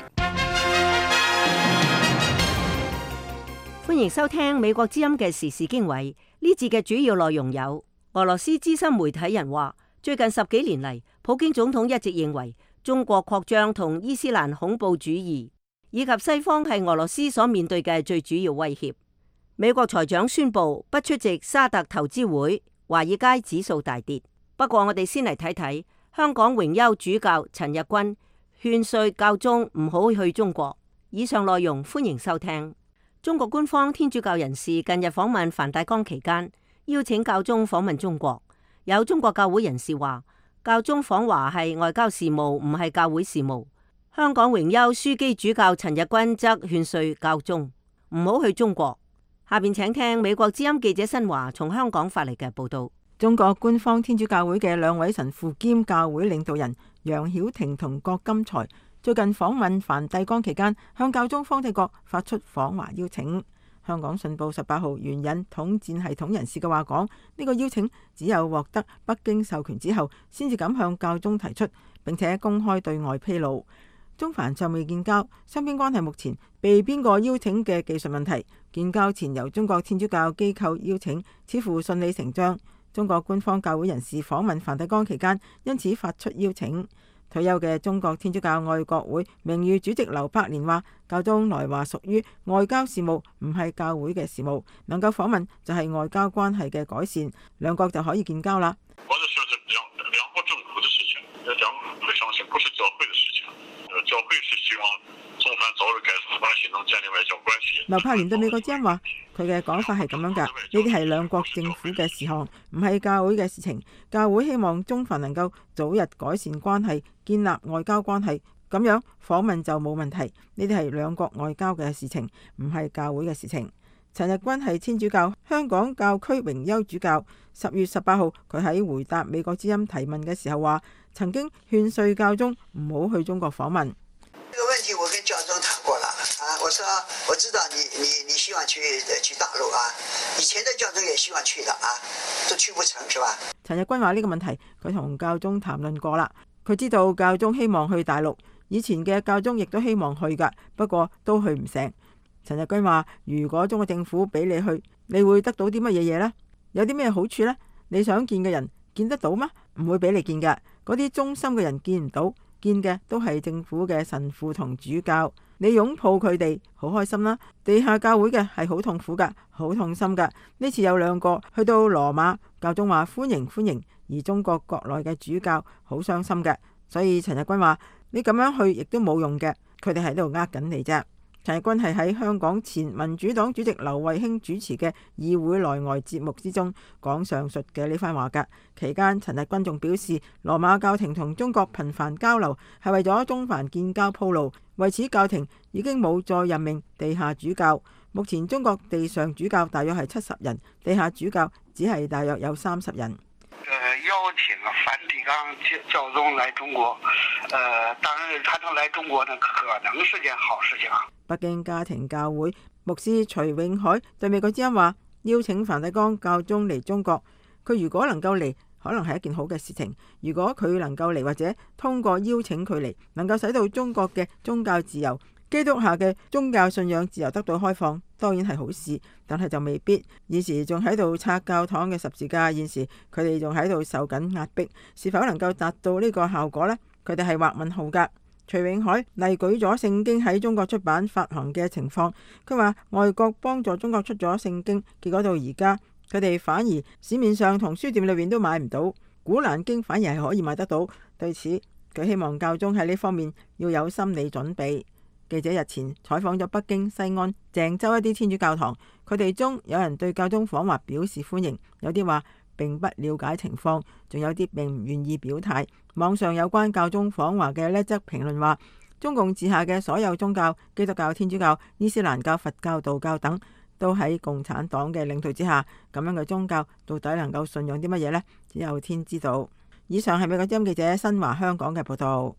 S2: 歡迎收聽美國之音嘅時事經緯。呢節嘅主要內容有：俄羅斯資深媒體人話，最近10幾年嚟，普京總統一直認為中國擴張同伊斯蘭恐怖主義以及西方係俄羅斯所面對嘅最主要威脅。美國財長宣布不出席沙特投資會，華爾街指數大跌。不過我哋先嚟睇睇香港榮休主教陳日君勸說教宗唔好去中國。以上內容歡迎收聽。中國官方天主教人士近日訪問梵蒂岡期間，邀請教宗訪問中國。有中國教會人士話，教宗訪華係外交事務，唔係教會事務。香港榮休樞機主教陳日君則勸說教宗唔好去中國。下邊請聽美國之音記者新華從香港發嚟嘅報道。
S6: 中國官方天主教會嘅2位神父兼教會領導人楊曉婷同郭金才最近訪問梵蒂岡期間，向教宗方濟各發出訪華邀請。香港信報18號援引統戰系統人士嘅話講，呢個邀請只有獲得北京授權之後，先至敢向教宗提出，並且公開對外披露。中梵就未建交，雙邊關係目前被邊個邀請嘅技術問題，建交前由中國天主教機構邀請，似乎順理成章。中國官方教會人士訪問梵蒂岡期間，因此發出邀請。退休嘅中國天主教愛國會名譽主席劉柏蓮話，教宗來華屬於外交事務，唔係教會嘅事務，能夠訪問就係外交關係嘅改善，兩國就可以建交啦。
S9: 或者說是兩國政府的事情，兩會上是不是教會的事情？教會是希望中梵早日改善關係，能建立外交關係。
S6: 劉柏蓮對美國之音話，佢嘅講法係咁樣㗎，呢啲係兩國政府嘅事項，唔係教會嘅事情。教會希望中梵能夠早日改善關係，建立外交關係，咁樣訪問就冇問題。呢啲係兩國外交嘅事情，唔係教會嘅事情。陳日君係天主教香港教區榮休主教。10月18號，佢喺回答美國之音提問嘅時候話，曾經勸說教宗唔好去中國訪問。
S8: 這個問題我跟教宗談過了啊，我說我知道你希望去大陸啊，以前的教宗也希望去的啊，都去不成是吧？
S6: 陳日君話呢個問題佢同教宗談論過啦，佢知道教宗希望去大陸，以前嘅教宗亦都希望去噶，不過都去唔成。陳日君話，如果中國政府俾你去，你會得到啲乜嘢嘢呢？有啲咩好處呢？你想見嘅人見得到嗎？唔會俾你見噶，嗰啲忠心嘅人見唔到，見嘅都係政府嘅神父同主教。你擁抱佢哋，好開心啦。地下教會嘅係好痛苦噶，好痛心噶。呢次有2個去到羅馬，教宗話歡迎歡迎，而中國國內嘅主教好傷心嘅。所以陳日君話，你咁樣去亦都冇用嘅，佢哋喺度呃緊你啫。陳日君係喺香港前民主黨主席劉慧卿主持嘅議會內外節目之中講上述嘅呢番話㗎。期間，陳日君仲表示，羅馬教廷同中國頻繁交流係為咗中梵建交鋪路，為此教廷已經冇再任命地下主教。目前中國地上主教大約係70人，地下主教只係大約有30人。
S10: 邀請梵蒂岡教宗來中國，當然他能來中國呢，可能是件好事情啊。
S6: 北京家庭教會牧師徐永海對美國之音話，邀請梵蒂岡教宗嚟中國，佢如果能夠嚟，可能係一件好嘅事情。如果佢能夠嚟，或者通過邀請佢嚟，能夠使到中國嘅宗教自由、基督下嘅宗教信仰自由得到開放，當然係好事，但係就未必。現時仲喺度拆教堂嘅十字架，現時佢哋仲喺度受緊壓迫，是否能夠達到呢個效果呢？佢哋係畫問號㗎。徐永海例舉咗聖經喺中國出版發行嘅情況，佢話外國幫助中國出咗聖經，結果到而家佢哋反而市面上同書店裏面都買唔到，古蘭經反而係可以買得到。對此，佢希望教宗喺呢方面要有心理準備。 記者日前採訪咗北京、西安、鄭州一啲天主教堂，佢哋中有人對教宗訪華表示歡迎，有啲話並不了解情況，仲有啲並唔願意表態。網上有關教宗訪華嘅呢則評論話，中共治下嘅所有宗教，基督教、天主教、伊斯蘭教、佛教、道教等，都喺共產黨嘅領導之下，咁樣嘅宗教到底能夠信仰啲乜嘢呢？只有天知道。以上係美國之音記者新華香港嘅報道。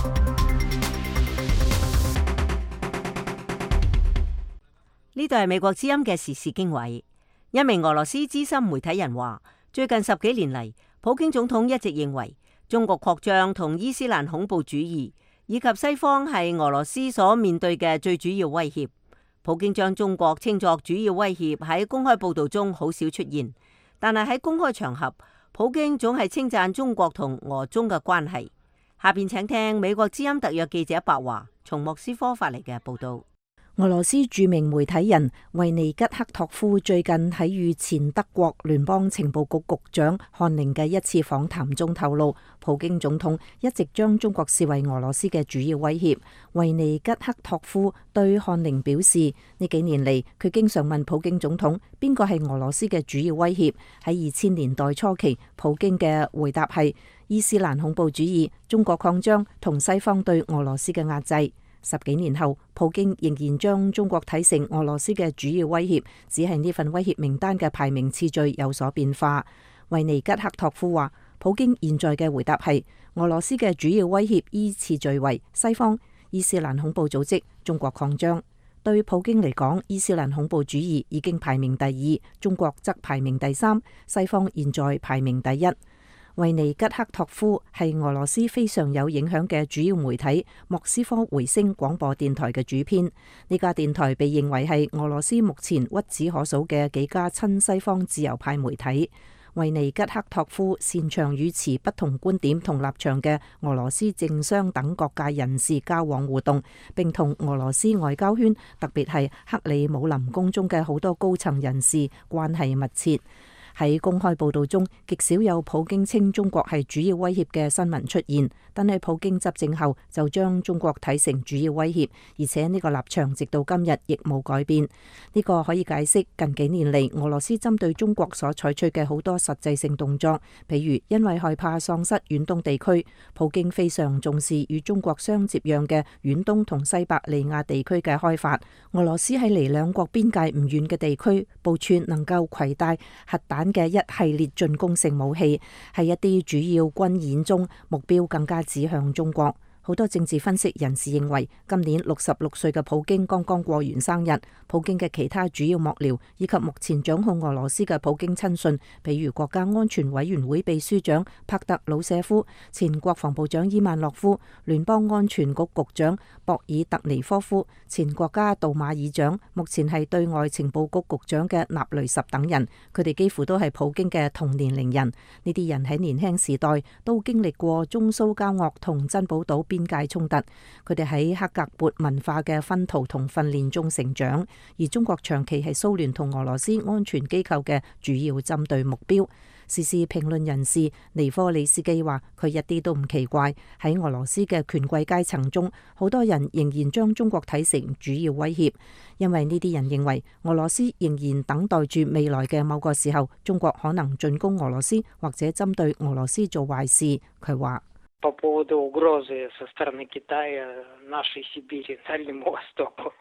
S2: 呢度係美國之音嘅時事經緯。一名俄羅斯資深媒體人話，最近10幾年嚟，普京總統一直認為中國擴張同伊斯蘭恐怖主義以及西方係俄羅斯所面對嘅最主要威脅。普京將中國稱作主要威脅，喺公開報道中好少出現，但係喺公開場合，普京總係稱讚中國同俄中嘅關係。下邊請聽美國之音特約記者白華從莫斯科發嚟嘅報道。
S11: 俄羅斯著名媒體人維尼吉克托夫最近喺與前德國聯邦情報局局長漢寧嘅一次訪談中透露，普京總統一直將中國視為俄羅斯嘅主要威脅。維尼吉克托夫對漢寧表示，呢幾年嚟佢經常問普京總統邊個係俄羅斯嘅主要威脅。喺2000年代初期，普京嘅回答係伊斯蘭恐怖主義、中國擴張同西方對俄羅斯嘅壓制。10幾年後，普京仍然將中國睇成俄羅斯嘅主要威脅，只係呢份威脅名單嘅排名次序有所變化。維尼吉克托夫話，普京現在嘅回答係俄羅斯嘅主要威脅依次序為西方、伊斯蘭恐怖組織、中國擴張。對普京嚟講，伊斯蘭恐怖主義已經排名第2，中國則排名第3，西方現在排名第1。維尼吉克托夫係俄羅斯非常有影響嘅主要媒體莫斯科回聲廣播電台嘅主編。呢家電台被認為係俄羅斯目前屈指可數嘅幾家親西方自由派媒體。維尼吉克托夫擅長與持不同觀點同立場嘅俄羅斯政商等各界人士交往互動，並同俄羅斯外交圈，特別係克里姆林宮中嘅好多高層人士關係密切。喺公開報道中，極少有普京稱中國係主要威脅嘅新聞出現，但係普京執政後就將中國睇成主要威脅，而且呢個立場直到今日亦冇改變。呢個可以解釋近幾年嚟俄羅斯針對中國所採取嘅好多實際性動作，譬如因為害怕喪失遠東地區，普京非常重視與中國相接壤嘅遠東同西伯利亞地區嘅開發。俄羅斯喺離兩國邊界唔遠嘅地區部署能夠攜帶核彈嘅一系列進攻性武器，喺一啲主要軍演中，目標更加指向中國。好多政治分析人士認為，今年66歲嘅普京剛剛過完生日。普京嘅其他主要幕僚以及目前掌控俄羅斯嘅普京親信，譬如國家安全委員會秘書長帕特魯舍夫、前國防部長伊萬諾夫、聯邦安全局局長博爾特尼科夫、前國家杜馬爾長，目前係對外情報局局長嘅納雷什等人，佢哋幾乎都係普京嘅同年齡人。呢啲人喺年輕時代都經歷過中蘇交惡同珍寶島邊界衝突，佢哋喺克格勃文化嘅薰陶同訓練中成長，而中國長期係蘇聯同俄羅斯安全機構嘅主要針對目標。時事評論人士尼科里斯基話，佢一啲都唔奇怪，喺俄羅斯嘅權貴階層中，好多人仍然將中國睇成主要威脅，因為呢啲人認為俄羅斯仍然等待住未來嘅某個時候，中國可能進攻俄羅斯或者針對俄羅斯做壞事。佢話
S12: по поводу угрозы со стороны Китая нашей Сибири, Дальнему Востоку.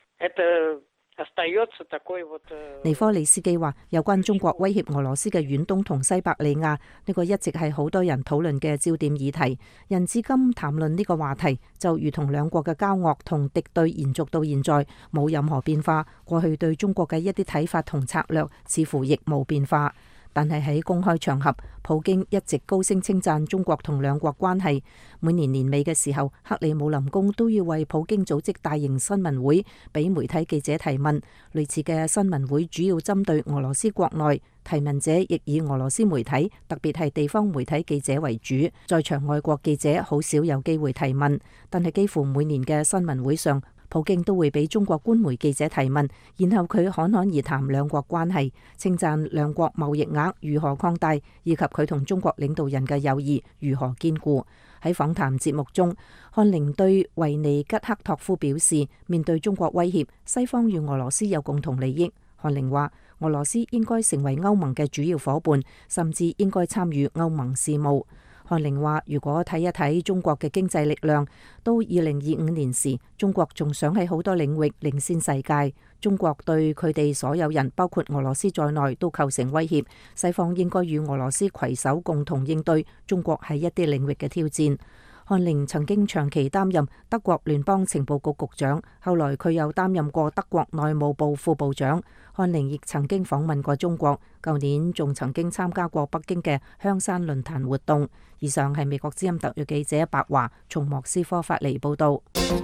S12: Это остается такой вот。
S11: 尼科里斯基話，有關中國威脅俄羅斯嘅遠東同西伯利亞，呢個一直係好多人討論嘅焦點議題。人至今談論呢個話題，就如同兩國嘅交惡同敵對延續到現在，冇任何變化。過去對中國嘅一啲睇法同策略，似乎亦冇變化。但係喺公開場合，普京一直高聲稱讚中國同兩國關係。每年年尾嘅時候，克里姆林宮都要為普京組織大型新聞會，俾媒體記者提問。類似嘅新聞會主要針對俄羅斯國內，提問者亦以俄羅斯媒體，特別係地方媒體記者為主。在場外國記者好少有機會提問，但係幾乎每年嘅新聞會上， 普京都會俾中國官媒記者提問，然後佢侃侃而談兩國關係，稱讚兩國貿易額如何擴大，以及佢同中國領導人嘅友誼如何堅固。喺訪談節目中，漢寧對維尼吉克托夫表示，面對中國威脅，西方與俄羅斯有共同利益。漢寧話，俄羅斯應該成為歐盟嘅主要夥伴，甚至應該參與歐盟事務。漢寧話，如果睇一睇中國嘅經濟力量，到2025年時，中國仲想喺好多領域領先世界。中國對佢哋所有人，包括俄羅斯在內，都構成威脅。西方應該與俄羅斯攜手共同應對中國喺一啲領域嘅挑戰。漢寧曾經長期擔任德國聯邦情報局局長，後來佢又擔任過德國內務部副部長。漢寧亦曾經訪問過中國，舊年仲曾經參加過北京嘅香山論壇活動。以上係美國之音特約記者白華從莫斯科發嚟報道。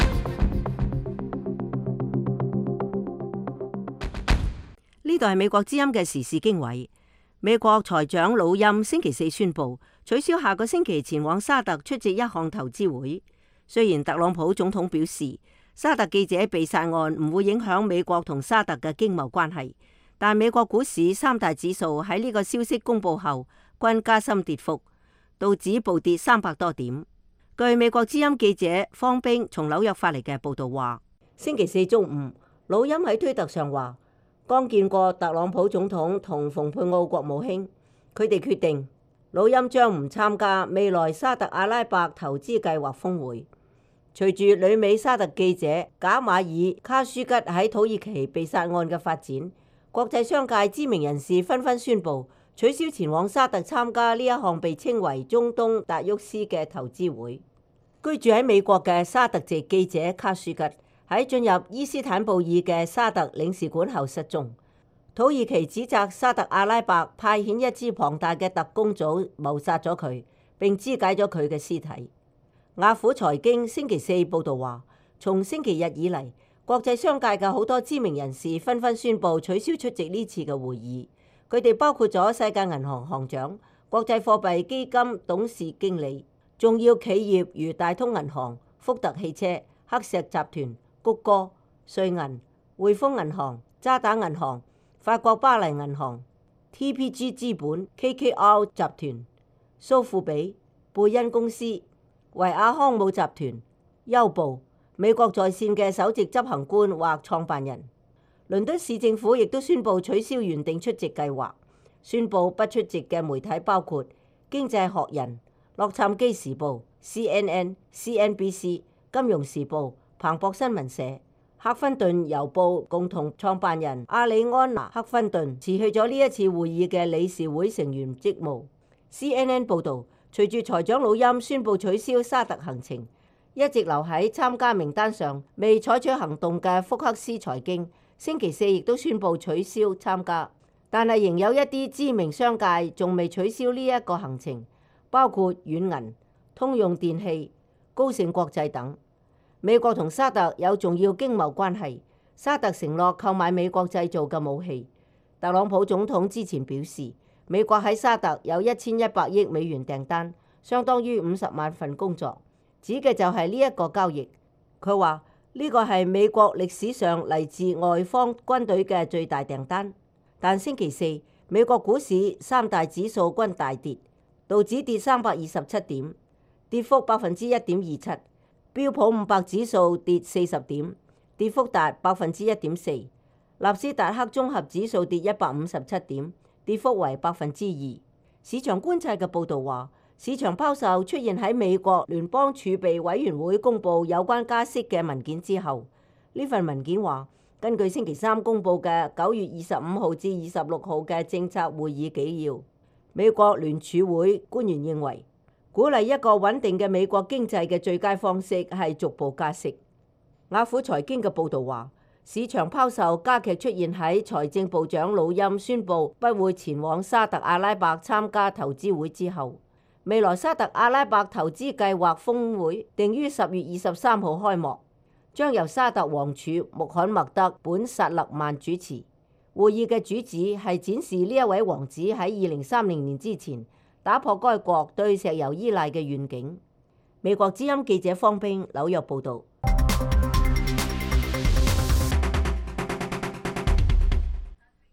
S2: 呢度係美國之音嘅時事經緯。美國財長魯欽星期四宣布取消下個星期前往沙特出席一項投資會。雖然特朗普總統表示沙特記者被殺案唔會影響美國同沙特嘅經貿關係，但美國股市三大指數喺呢個消息公布後均加深跌幅，道指暴跌300多點。據美國之音記者方冰從紐約發嚟嘅報道話，星期四中午，魯欽喺推特上話，剛見過特朗普總統同蓬佩奧國務卿，佢哋決定魯欽將唔參加未來沙特阿拉伯投資計劃峰會。隨住旅美沙特記者賈馬爾卡舒吉喺土耳其被殺案嘅發展，國際商界知名人士紛紛宣布取消前往沙特參加呢一項被稱為中東達沃斯嘅投資會。居住喺美國嘅沙特籍記者卡舒吉喺進入伊斯坦布爾嘅沙特領事館後失蹤，土耳其指責沙特阿拉伯派遣一支龐大嘅特工組謀殺咗佢，並肢解咗佢嘅屍體。雅虎財經星期四報導話，從星期日以嚟，國際商界嘅好多知名人士紛紛宣布取消出席呢次嘅會議。佢哋包括咗世界銀行行長、國際貨幣基金董事經理、重要企業如大通銀行、福特汽車、黑石集團、谷歌、瑞銀、匯豐銀行、渣打銀行、法國巴黎銀行、TPG 資本、KKR 集團、蘇富比、貝恩公司、維亞康姆集團、優步、美國在線嘅首席執行官或創辦人。倫敦市政府亦都宣布取消原定出席計劃。宣布不出席嘅媒體包括經濟學人、洛杉磯時報、CNN、CNBC、金融時報、彭博新聞社、克芬頓郵報共同創辦人阿里安娜·克芬頓辭去咗呢一次會議嘅理事會成員職務。CNN 報導，隨住財長魯欽宣布取消沙特行程，一直留喺參加名單上未採取行動嘅福克斯財經星期四亦都宣布取消參加，但係仍有一啲知名商界仲未取消呢一個行程，包括軟銀、通用電氣、高盛國際等。美國同沙特有重要經貿關係，沙特承諾購買美國製造嘅武器。特朗普總統之前表示，美國喺沙特有1100億美元訂單，相當於50萬份工作，指嘅就係呢一個交易。佢話呢個係美國歷史上嚟自外方軍隊嘅最大訂單。但星期四，美國股市三大指數均大跌，道指跌327點，跌幅1.27%；標普500指數跌40點，跌幅達1.4%；納斯達克綜合指數跌157點，跌幅為2%。市場觀察嘅報導話，市場拋售出現喺美國聯邦儲備委員會公佈有關加息嘅文件之後。呢份文件話，根據星期三公佈嘅9月25號至26號嘅政策會議紀要，美國聯儲會官員認為，鼓勵一個穩定嘅美國經濟嘅最佳方式係逐步加息。雅虎財經嘅報導話，市場拋售加劇出現喺財政部長魯欽宣布不會前往沙特阿拉伯參加投資會之後。未來沙特阿拉伯投資計劃峰會定於10月23號開幕，將由沙特王儲穆罕默德本薩勒曼主持。會議嘅主旨係展示呢一位王子喺2030年之前打破該國對石油依賴嘅願景。美國之音記者方冰紐約報導。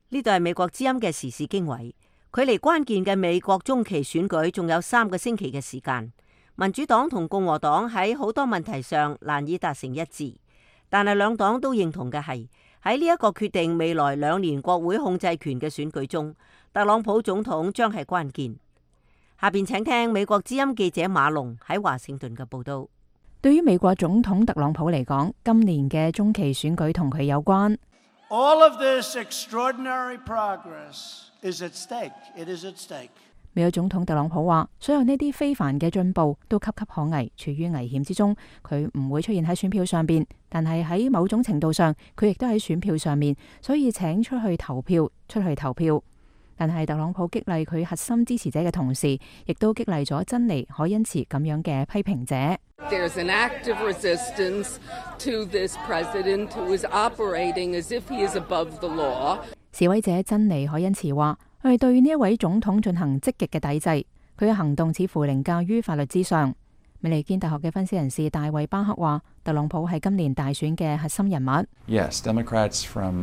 S2: 呢度係美國之音嘅時事經緯。距離關鍵嘅美國中期選舉仲有3個星期嘅時間。民主黨同共和黨喺好多問題上難以達成一致，但係兩黨都認同嘅係喺呢一個決定未來2年國會控制權嘅選舉中，特朗普總統將係關鍵。下邊請聽美國之音記者馬龍喺華盛頓嘅報道。
S13: 對於美國總統特朗普嚟講，今年嘅中期選舉同佢有關。
S14: All of this extraordinary progress is at stake. It is at stake.
S13: 美國總統特朗普話，所有呢啲非凡嘅進步都岌岌可危，處於危險之中。佢唔會出現喺選票上邊，但係喺某種程度上，佢亦都喺選票上面，所以請出去投票。但係特朗普激勵佢核心支持者嘅同時，亦都激勵咗珍妮可恩茨咁樣嘅批評者。
S15: There's an active resistance to this president who is operating as if he is above the law.
S13: 示威者珍妮可恩茨話，佢哋對呢一位總統進行積極嘅抵制，佢嘅行動似乎凌駕於法律之上。美利堅大學嘅分析人士大衛巴克話，特朗普係今年大選嘅核心人物。
S16: Yes, Democrats from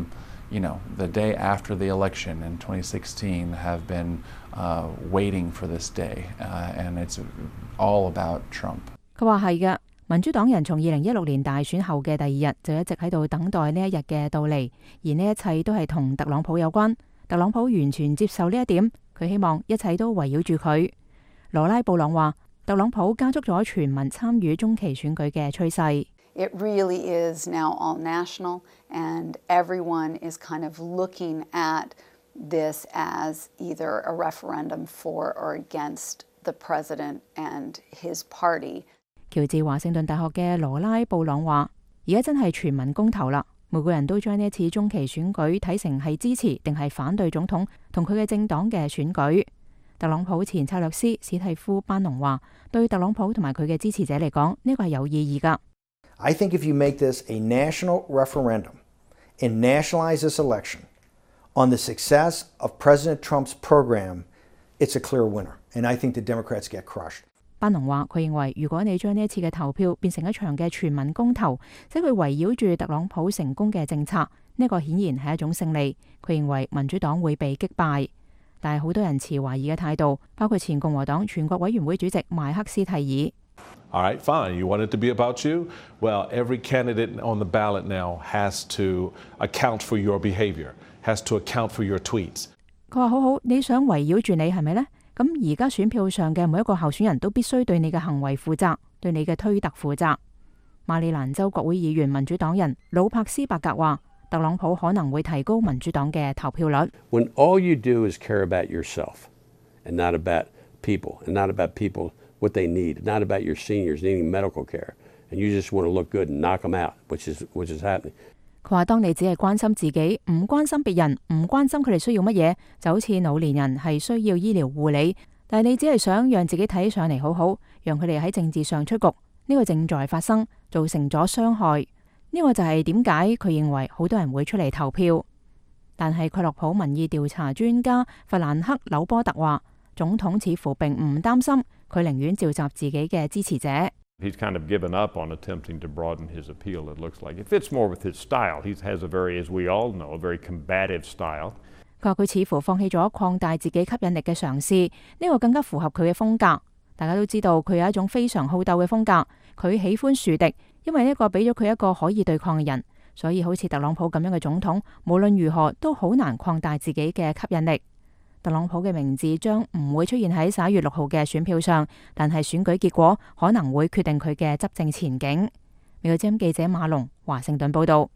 S16: the day after the election in 2016 have been waiting for this day, and it's all about Trump.
S13: 佢話係嘅，民主黨人從2016年大選後嘅第2日就一直喺度等待呢一日嘅到嚟，而呢一切都係同特朗普有關。特朗普完全接受呢一點，佢希望一切都圍繞住佢。羅拉布朗話，特朗普加速咗全民參與中期選舉嘅趨勢。
S17: It really is now all national, and everyone is kind of looking at this as either a referendum for or against the president and his party.
S13: 喬治華盛頓大學嘅羅拉布朗話，而家真係全民公投啦，每個人都將呢一次中期選舉睇成係支持定係反對總統同佢嘅政黨嘅選舉。特朗普前策略師史蒂夫班農話，對特朗普同埋佢嘅支持者嚟講，呢個係有意義㗎。
S18: I think if you make this a national referendum and nationalize this election on the success of President Trump's program, it's a clear winner. And I think the Democrats get crushed.
S13: 班農話，佢認為如果你將呢一次嘅投票變成一場嘅全民公投，即佢圍繞住特朗普成功嘅政策，呢個顯然係一種勝利。佢認為民主黨會被擊敗，但係好多人持懷疑嘅態度，包括前共和黨全國委員會主席麥克斯蒂爾。
S19: All right, fine. You want it to be about you? Well, every candidate on the ballot now has to account for your behavior, has to account for your tweets.
S13: 佢話好好，你想圍繞住你係咪呢？咁而家選票上嘅每一個候選人都必須對你嘅行為負責，對你嘅推特負責。馬里蘭州國會議員民主黨人魯柏斯伯格話，特朗普可能會提高民主黨嘅投票率。
S20: When all you do is care about yourself and not about people, and not about people.What they need, not about your seniors needing medical care, and you just want to look good and knock them out, which is happening.
S13: 佢話：當你只係關心自己，唔關心別人，唔關心佢哋需要乜嘢，就好似老年人係需要醫療護理，但係你只係想讓自己睇上嚟好好，讓佢哋喺政治上出局，呢個正在發生，造成咗傷害。呢個就係點解佢認為好多人會出嚟投票。但係蓋洛普民意調查專家弗蘭克紐波特話，總統似乎並唔擔心。佢寧願召集自己嘅支持者。
S21: He's kind of given up on attempting to broaden his appeal, it looks like. It fits more with his style. He has a very, as we all know, a very combative style.
S13: 佢話佢似乎放棄咗擴大自己吸引力嘅嘗試，呢個更加符合佢嘅風格。大家都知道佢有一種非常好鬥嘅風格，佢喜歡樹敵，因為呢個俾咗佢一個可以對抗嘅人，所以好似特朗普咁樣嘅總統，無論如何都好難擴大自己嘅吸引力。特朗普嘅名字將唔會出現喺11月6號嘅選票上，但係選舉結果可能會決定佢嘅執政前景。美國之音記者馬龍華盛頓報道。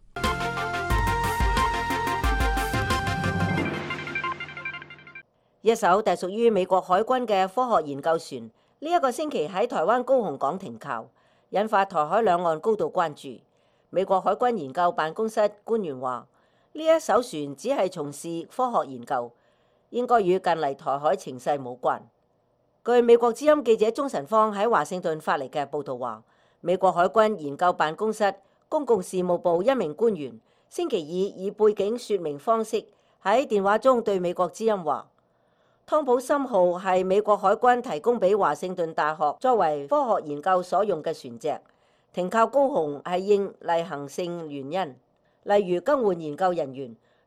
S2: 一艘隸屬於美國海軍嘅科學研究船，呢一個星期喺台灣高雄港停靠，引發台海兩岸高度關注。美國海軍研究辦公室官員話：呢一艘船只係從事科學研究。應該與近嚟台海情勢無關。據美國之音記者鍾晨芳喺華盛頓發嚟嘅報道話，美國海軍研究辦公室公共事務部一名官員星期二以背景說明方式喺電話中對美國之音話，湯普森號係美國海軍提供俾華盛頓大學作為科學研究所用嘅船隻，停靠高雄係應例行性原因，例如更換研究人員。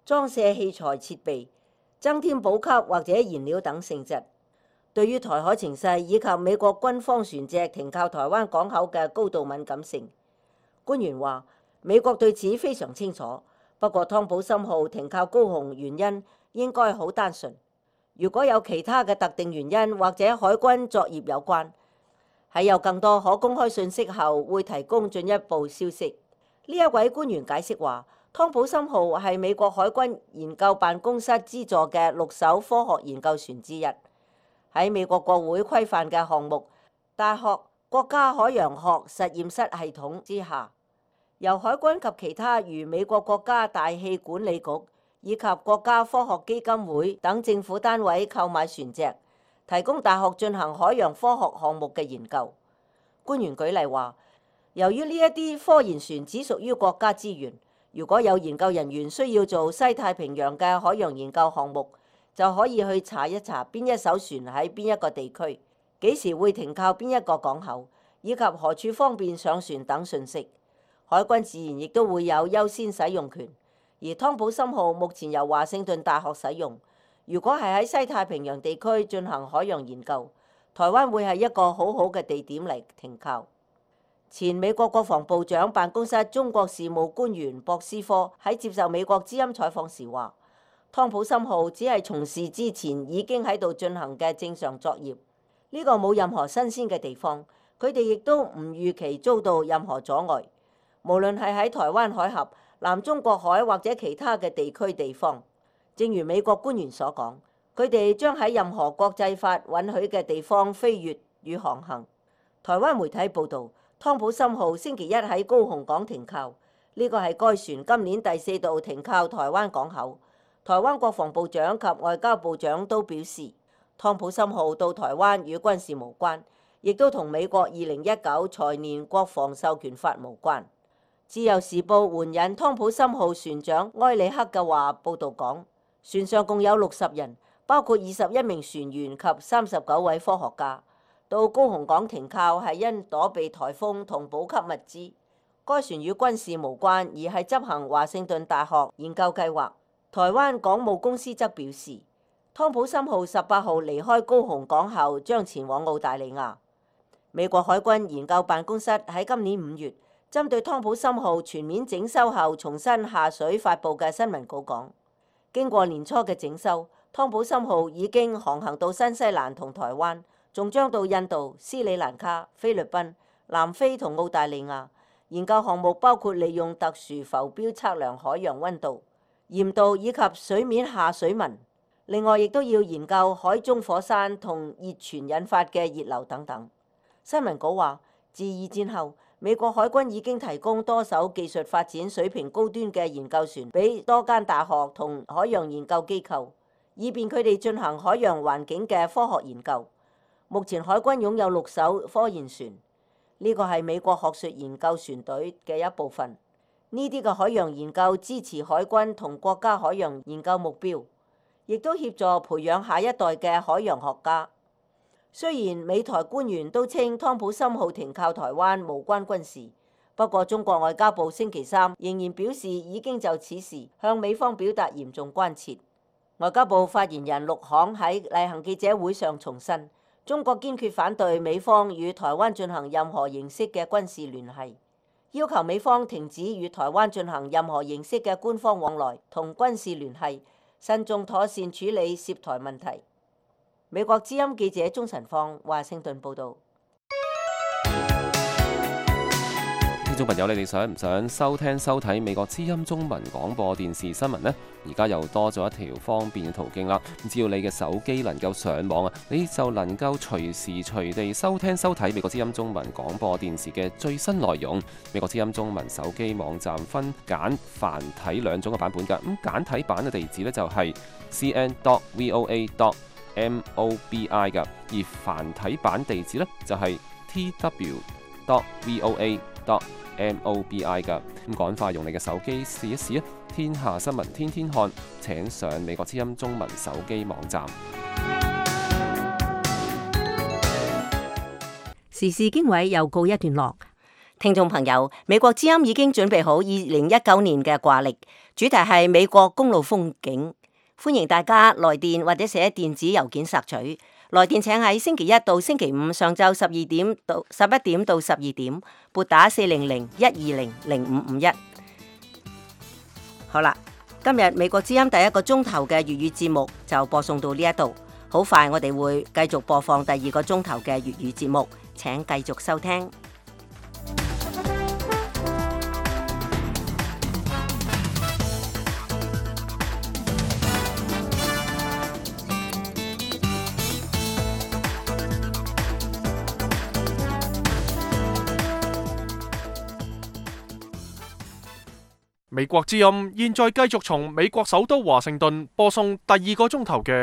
S2: 裝卸器材設備、增添補給或者燃料等性質。對於台海情勢以及美國軍方船隻停靠台灣港口嘅高度敏感性，官員話美國對此非常清楚。不過湯普森號停靠高雄原因應該好單純，如果有其他嘅特定原因或者海軍作業有關，喺有更多可公開信息後會提供進一步消息。呢一位官員解釋話，湯普森號係美國海軍研究辦公室資助嘅6艘科學研究船之一，喺美國國會規範嘅項目大學國家海洋學實驗室系統之下，由海軍及其他如美國國家大氣管理局以及國家科學基金會等政府單位購買船隻，提供大學進行海洋科學項目嘅研究。官員舉例話，由於呢一啲科研船只屬於國家資源，如果有研究人員需要做西太平洋嘅海洋研究項目，就可以去查一查邊一艘船喺邊一個地區，幾時會停靠邊一個港口，以及何處方便上船等信息。海軍自然亦都會有優先使用權。而湯普森號目前由華盛頓大學使用，如果係喺西太平洋地區進行海洋研究，台灣會係一個好好嘅地點嚟停靠。前美國國防部長辦公室中國事務官員博斯科喺接受美國之音採訪時話，湯普森號只係從事之前已經喺度進行嘅正常作業，呢個冇任何新鮮嘅地方，佢哋亦都唔預期遭到任何阻礙，無論係喺台灣海峽、南中國海或者其他嘅地區地方。正如美國官員所講，佢哋將喺任何國際法允許嘅地方飛越與航行。台灣媒體報導，湯普森號星期一喺高雄港停靠，呢個係該船今年第4度停靠台灣港口。台灣國防部長及外交部長都表示，湯普森號到台灣與軍事無關，亦都同美國2019財年國防授權法無關。自由時報援引湯普森號船長埃里克嘅話報導講，船上共有60人，包括21名船員及39位科學家。到高雄港停靠係因躲避颱風同補給物資。該船與軍事無關，而係執行華盛頓大學研究計劃。台灣港務公司則表示，湯普森號18號離開高雄港後將前往澳大利亞。美國海軍研究辦公室喺今年5月針對湯普森號全面整修後重新下水發布嘅新聞稿講，經過年初嘅整修，湯普森號已經航行到新西蘭同台灣，仲將到印度、斯里蘭卡、菲律賓、南非同澳大利亞。研究項目包括利用特殊浮標測量海洋溫度、鹽度以及水面下水文。另外，亦都要研究海中火山同熱泉引發嘅熱流等等。新聞稿話，自2戰後，美國海軍已經提供多艘技術發展水平高端嘅研究船俾多間大學同海洋研究機構，以便佢哋進行海洋環境嘅科學研究。目前海軍擁有6艘科研船，呢個係美國學術研究船隊嘅一部分。呢啲嘅海洋研究支持海軍同國家海洋研究目標，亦都協助培養下一代嘅海洋學家。雖然美台官員都稱湯普森號停靠台灣無關軍事，不過中國外交部星期3仍然表示已經就此事向美方表達嚴重關切。外交部發言人陸慷喺例行記者會上重申，中國堅決反對美方與台灣進行任何形式嘅軍事聯繫，要求美方停止與台灣進行任何形式嘅官方往來同軍事聯繫，慎重妥善處理涉台問題。美國之音記者鍾晨芳華盛頓報導。
S5: 聽眾朋友，你哋想唔想收聽收睇美國之音中文廣播電視新聞呢？而家又多咗一條方便嘅途徑啦！只要你嘅手機能夠上網啊，你就能夠隨時隨地收聽收睇美國之音中文廣播電視嘅最新內容。美國之音中文手機網站分簡繁體兩種嘅版本㗎。咁簡體版嘅地址呢，就係 cn.voa.mobi 㗎，而繁體版地址呢，就係 tw.voa.mobi 㗎。咁趕快用你嘅手機試一試啊！天下新聞天天看，請上美國之音中文手機網站。
S2: 時事經緯又告一段落。 聽眾朋友，美國之音已經準備好2019年嘅掛曆，主題係美國公路風景，歡迎大家來電或者寫電子郵件索取。來電請喺星期一到星期五上晝11點到12點，撥打400-120-0551。好啦，今日美國之音第一個鐘頭嘅粵語節目就播送到呢一度，好快我哋會繼續播放第二個鐘頭嘅粵語節目，請繼續收聽。
S1: 美國之音現在繼續從美國首都華盛頓播送第二個鐘頭嘅